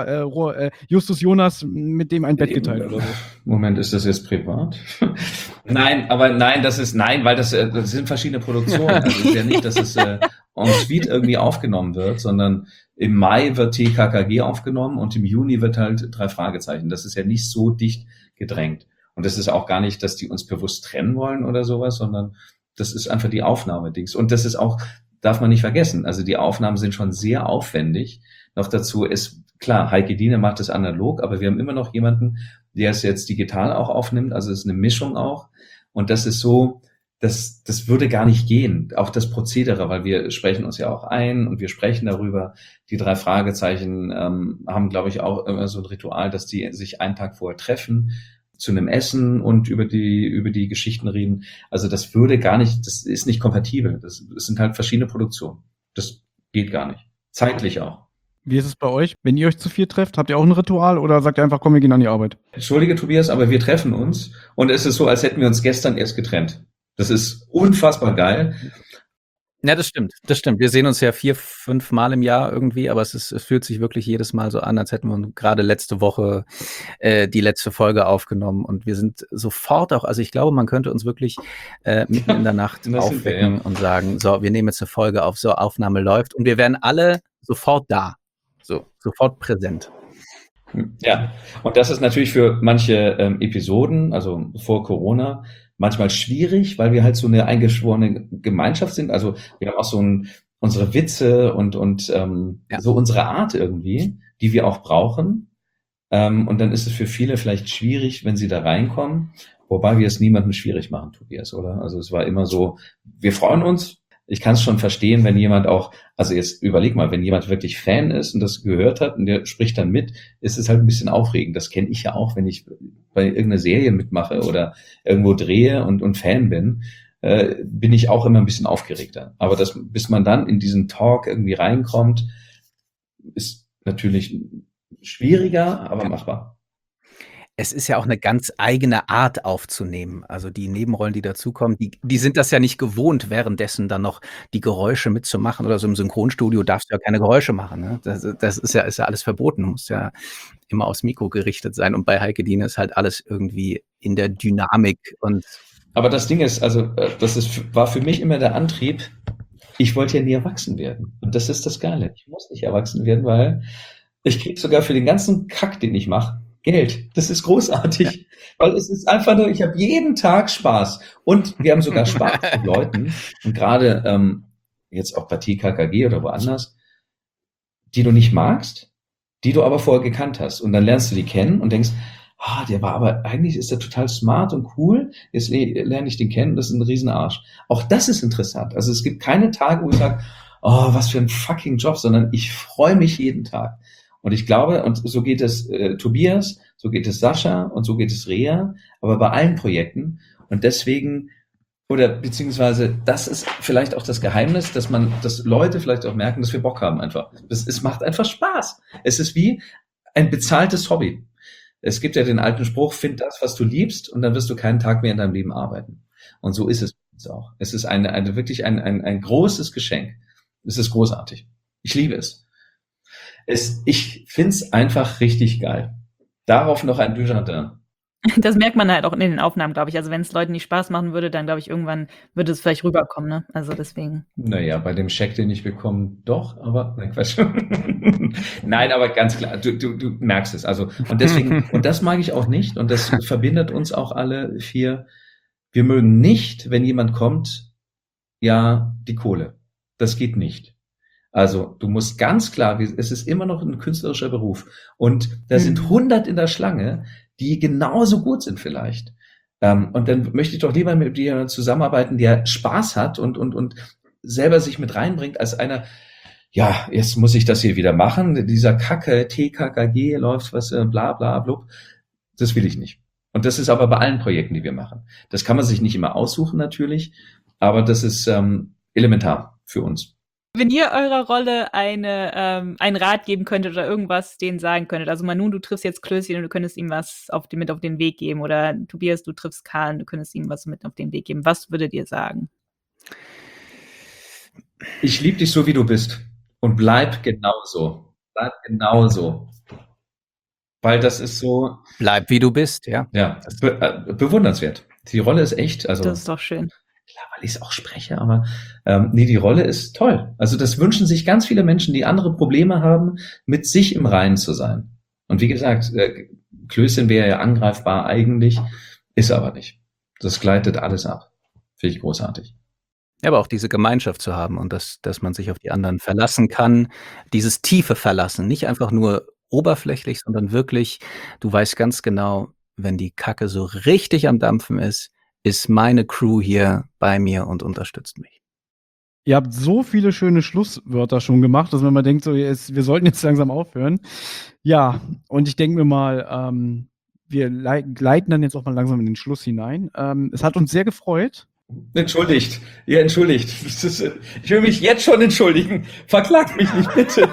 Justus Jonas mit dem ein Bett geteilt oder so? Moment, ist das jetzt privat? Nein, weil das sind verschiedene Produktionen. Also es ist ja nicht, dass es en suite irgendwie aufgenommen wird, sondern im Mai wird TKKG aufgenommen und im Juni wird halt 3 Fragezeichen. Das ist ja nicht so dicht gedrängt. Und das ist auch gar nicht, dass die uns bewusst trennen wollen oder sowas, sondern das ist einfach die Aufnahmedings. Und das ist auch, darf man nicht vergessen, also die Aufnahmen sind schon sehr aufwendig. Noch dazu ist, klar, Heike Diene macht es analog, aber wir haben immer noch jemanden, der es jetzt digital auch aufnimmt, also es ist eine Mischung auch. Und das ist so, das würde gar nicht gehen, auch das Prozedere, weil wir sprechen uns ja auch ein und wir sprechen darüber. Die 3 Fragezeichen haben, glaube ich, auch immer so ein Ritual, dass die sich einen Tag vorher treffen, zu einem Essen und über die Geschichten reden. Also das würde gar nicht, das ist nicht kompatibel. Das sind halt verschiedene Produktionen. Das geht gar nicht. Zeitlich auch. Wie ist es bei euch? Wenn ihr euch zu 4 trefft, habt ihr auch ein Ritual oder sagt ihr einfach, komm, wir gehen an die Arbeit? Entschuldige, Tobias, aber wir treffen uns und es ist so, als hätten wir uns gestern erst getrennt. Das ist unfassbar geil. Ja, das stimmt, das stimmt. Wir sehen uns ja 4, 5 Mal im Jahr irgendwie, aber es fühlt sich wirklich jedes Mal so an, als hätten wir gerade letzte Woche die letzte Folge aufgenommen und wir sind sofort auch, also ich glaube, man könnte uns wirklich mitten in der Nacht Das sind wir, aufwecken ja. und sagen, so, wir nehmen jetzt eine Folge auf, so, Aufnahme läuft und wir werden alle sofort da, so, sofort präsent. Ja, und das ist natürlich für manche Episoden, also vor Corona, manchmal schwierig, weil wir halt so eine eingeschworene Gemeinschaft sind. Also wir haben auch so unsere Witze und Ja. so unsere Art irgendwie, die wir auch brauchen. Und dann ist es für viele vielleicht schwierig, wenn sie da reinkommen, wobei wir es niemandem schwierig machen, Tobias, oder? Also es war immer so, wir freuen uns. Ich kann es schon verstehen, wenn jemand auch, also jetzt überleg mal, wenn jemand wirklich Fan ist und das gehört hat und der spricht dann mit, ist es halt ein bisschen aufregend. Das kenne ich ja auch, wenn ich bei irgendeiner Serie mitmache oder irgendwo drehe und Fan bin, bin ich auch immer ein bisschen aufgeregter. Aber bis man dann in diesen Talk irgendwie reinkommt, ist natürlich schwieriger, aber machbar. Es ist ja auch eine ganz eigene Art aufzunehmen. Also, die Nebenrollen, die dazukommen, die sind das ja nicht gewohnt, währenddessen dann noch die Geräusche mitzumachen oder so. Im Synchronstudio darfst du ja keine Geräusche machen, ne? Das ist ja alles verboten. Du musst ja immer aufs Mikro gerichtet sein und bei Heike Dine ist halt alles irgendwie in der Dynamik und Aber das Ding ist, also war für mich immer der Antrieb, ich wollte ja nie erwachsen werden. Und das ist das Geile. Ich muss nicht erwachsen werden, weil ich kriege sogar für den ganzen Kack, den ich mache, Geld. Das ist großartig. Weil es ist einfach nur, ich habe jeden Tag Spaß. Und wir haben sogar Spaß mit Leuten. Und gerade jetzt auch bei TKKG oder woanders, die du nicht magst, die du aber vorher gekannt hast. Und dann lernst du die kennen und denkst, der war aber, eigentlich ist er total smart und cool. Jetzt lerne ich den kennen, das ist ein Riesenarsch. Auch das ist interessant. Also es gibt keine Tage, wo ich sage, was für ein fucking Job, sondern ich freue mich jeden Tag. Und ich glaube, und so geht es Tobias, so geht es Sascha und so geht es Rea, aber bei allen Projekten. Und deswegen, oder beziehungsweise, das ist vielleicht auch das Geheimnis, dass Leute vielleicht auch merken, dass wir Bock haben einfach. Es macht einfach Spaß. Es ist wie ein bezahltes Hobby. Es gibt ja den alten Spruch, find das, was du liebst, und dann wirst du keinen Tag mehr in deinem Leben arbeiten. Und so ist es auch. Es ist wirklich ein großes Geschenk. Es ist großartig. Ich liebe es. Ich find's einfach richtig geil. Darauf noch ein Dujardin. Das merkt man halt auch in den Aufnahmen, glaube ich. Also wenn es Leuten nicht Spaß machen würde, dann glaube ich, irgendwann würde es vielleicht rüberkommen, ne? Also deswegen. Naja, bei dem Scheck, den ich bekomme, doch, aber nein, Quatsch. Nein, aber ganz klar, du merkst es. Also, und deswegen, und das mag ich auch nicht, und das verbindet uns auch alle 4. Wir mögen nicht, wenn jemand kommt, ja, die Kohle. Das geht nicht. Also du musst ganz klar, es ist immer noch ein künstlerischer Beruf und da sind 100 in der Schlange, die genauso gut sind vielleicht. Und dann möchte ich doch lieber mit dir zusammenarbeiten, der Spaß hat und selber sich mit reinbringt, als einer, ja, jetzt muss ich das hier wieder machen, dieser Kacke, TKKG läuft was, bla bla blub. Das will ich nicht. Und das ist aber bei allen Projekten, die wir machen. Das kann man sich nicht immer aussuchen natürlich, aber das ist elementar für uns. Wenn ihr eurer Rolle einen Rat geben könntet oder irgendwas denen sagen könntet, also Manu, du triffst jetzt Klößchen und du könntest ihm was mit auf den Weg geben, oder Tobias, du triffst Karl und du könntest ihm was mit auf den Weg geben. Was würdet ihr sagen? Ich liebe dich so, wie du bist, und bleib genauso. Bleib genauso. Weil das ist so... Bleib, wie du bist, ja. Ja, bewundernswert. Die Rolle ist echt, also... Das ist doch schön. Klar, weil ich es auch spreche, aber nee, die Rolle ist toll. Also das wünschen sich ganz viele Menschen, die andere Probleme haben, mit sich im Reinen zu sein. Und wie gesagt, Klößchen wäre ja angreifbar eigentlich, ist aber nicht. Das gleitet alles ab. Finde ich großartig. Ja, aber auch diese Gemeinschaft zu haben und dass man sich auf die anderen verlassen kann, dieses tiefe Verlassen, nicht einfach nur oberflächlich, sondern wirklich, du weißt ganz genau, wenn die Kacke so richtig am Dampfen ist meine Crew hier bei mir und unterstützt mich. Ihr habt so viele schöne Schlusswörter schon gemacht, dass man mal denkt, so, wir sollten jetzt langsam aufhören. Ja, und ich denke mir mal, wir gleiten dann jetzt auch mal langsam in den Schluss hinein. Es hat uns sehr gefreut. Entschuldigt. Ja, entschuldigt. Ich will mich jetzt schon entschuldigen. Verklagt mich nicht, bitte.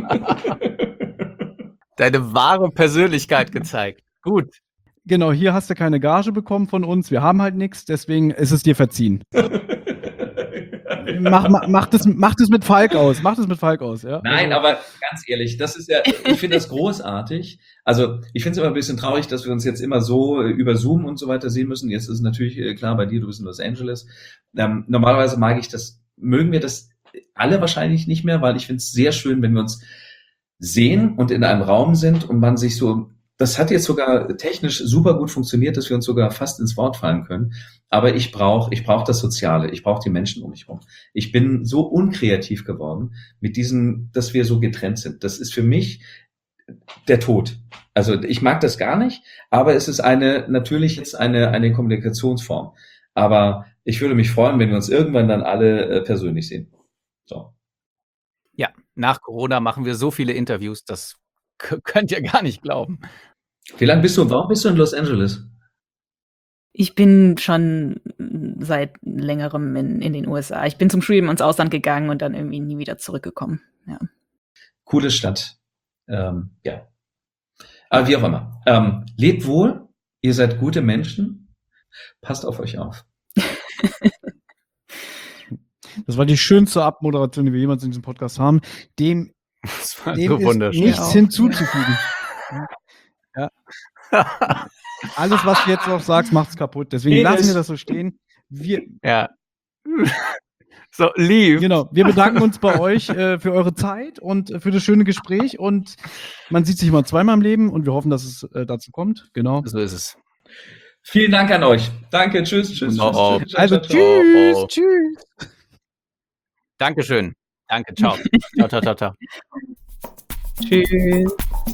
Deine wahre Persönlichkeit gezeigt. Gut. Genau, hier hast du keine Gage bekommen von uns. Wir haben halt nichts, deswegen ist es dir verziehen. Mach das mit Falk aus. Mach das mit Falk aus, ja? Nein, Also, aber ganz ehrlich, das ist ja, ich finde das großartig. Also ich finde es immer ein bisschen traurig, dass wir uns jetzt immer so über Zoom und so weiter sehen müssen. Jetzt ist es natürlich klar, bei dir, du bist in Los Angeles. Normalerweise mögen wir das alle wahrscheinlich nicht mehr, weil ich finde es sehr schön, wenn wir uns sehen und in einem Raum sind und man sich so, das hat jetzt sogar technisch super gut funktioniert, dass wir uns sogar fast ins Wort fallen können. Aber ich brauche das Soziale, ich brauche die Menschen um mich herum. Ich bin so unkreativ geworden mit diesem, dass wir so getrennt sind. Das ist für mich der Tod. Also ich mag das gar nicht, aber es ist natürlich jetzt eine Kommunikationsform. Aber ich würde mich freuen, wenn wir uns irgendwann dann alle persönlich sehen. So. Ja, nach Corona machen wir so viele Interviews, das könnt ihr gar nicht glauben. Warum bist du in Los Angeles? Ich bin schon seit längerem in den USA. Ich bin zum Studium ins Ausland gegangen und dann irgendwie nie wieder zurückgekommen. Ja. Coole Stadt. Ja. Aber wie auch immer. Lebt wohl, ihr seid gute Menschen, passt auf euch auf. das war die schönste Abmoderation, die wir jemals in diesem Podcast haben. Dem Das war ist so wunderschön. nichts auch. hinzuzufügen. Ja. Alles, was du jetzt noch sagst, macht's kaputt. Deswegen Penis. lassen wir das so stehen. Ja. So, lieb. Genau, wir bedanken uns bei euch für eure Zeit und für das schöne Gespräch. Und man sieht sich immer zweimal im Leben und wir hoffen, dass es dazu kommt. Genau. So ist es. Vielen Dank an euch. Danke, tschüss. Oh. Also Ciao. tschüss, tschüss. Dankeschön. Danke, ciao. Ciao, ciao, ciao, ciao. Tschüss.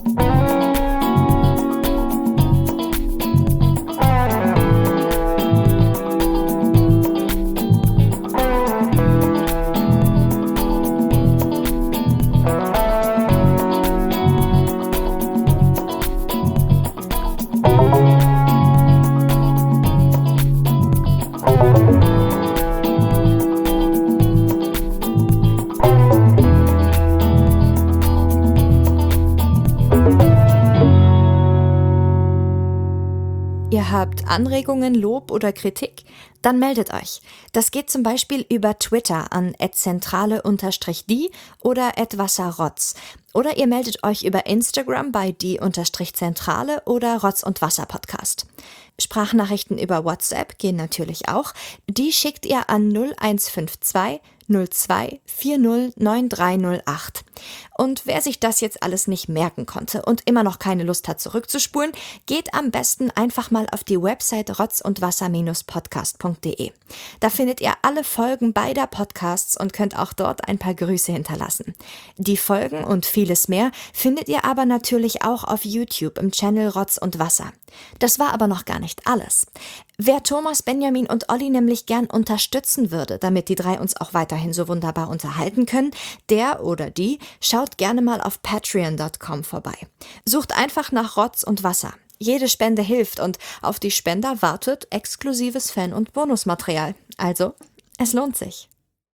Ihr habt Anregungen, Lob oder Kritik? Dann meldet euch. Das geht zum Beispiel über Twitter an @zentrale_die oder @wasserrotz. Oder ihr meldet euch über Instagram bei die_zentrale oder Rotz und Wasser Podcast. Sprachnachrichten über WhatsApp gehen natürlich auch. Die schickt ihr an 0152 02 40 9308. Und wer sich das jetzt alles nicht merken konnte und immer noch keine Lust hat zurückzuspulen, geht am besten einfach mal auf die Website rotzundwasser-podcast.de. Da findet ihr alle Folgen beider Podcasts und könnt auch dort ein paar Grüße hinterlassen. Die Folgen und vieles mehr findet ihr aber natürlich auch auf YouTube im Channel Rotz und Wasser. Das war aber noch gar nicht alles. Wer Thomas, Benjamin und Olli nämlich gern unterstützen würde, damit die drei uns auch weiterhin so wunderbar unterhalten können, der oder die schaut gerne mal auf patreon.com vorbei. Sucht einfach nach Rotz und Wasser. Jede Spende hilft und auf die Spender wartet exklusives Fan- und Bonusmaterial. Also, es lohnt sich.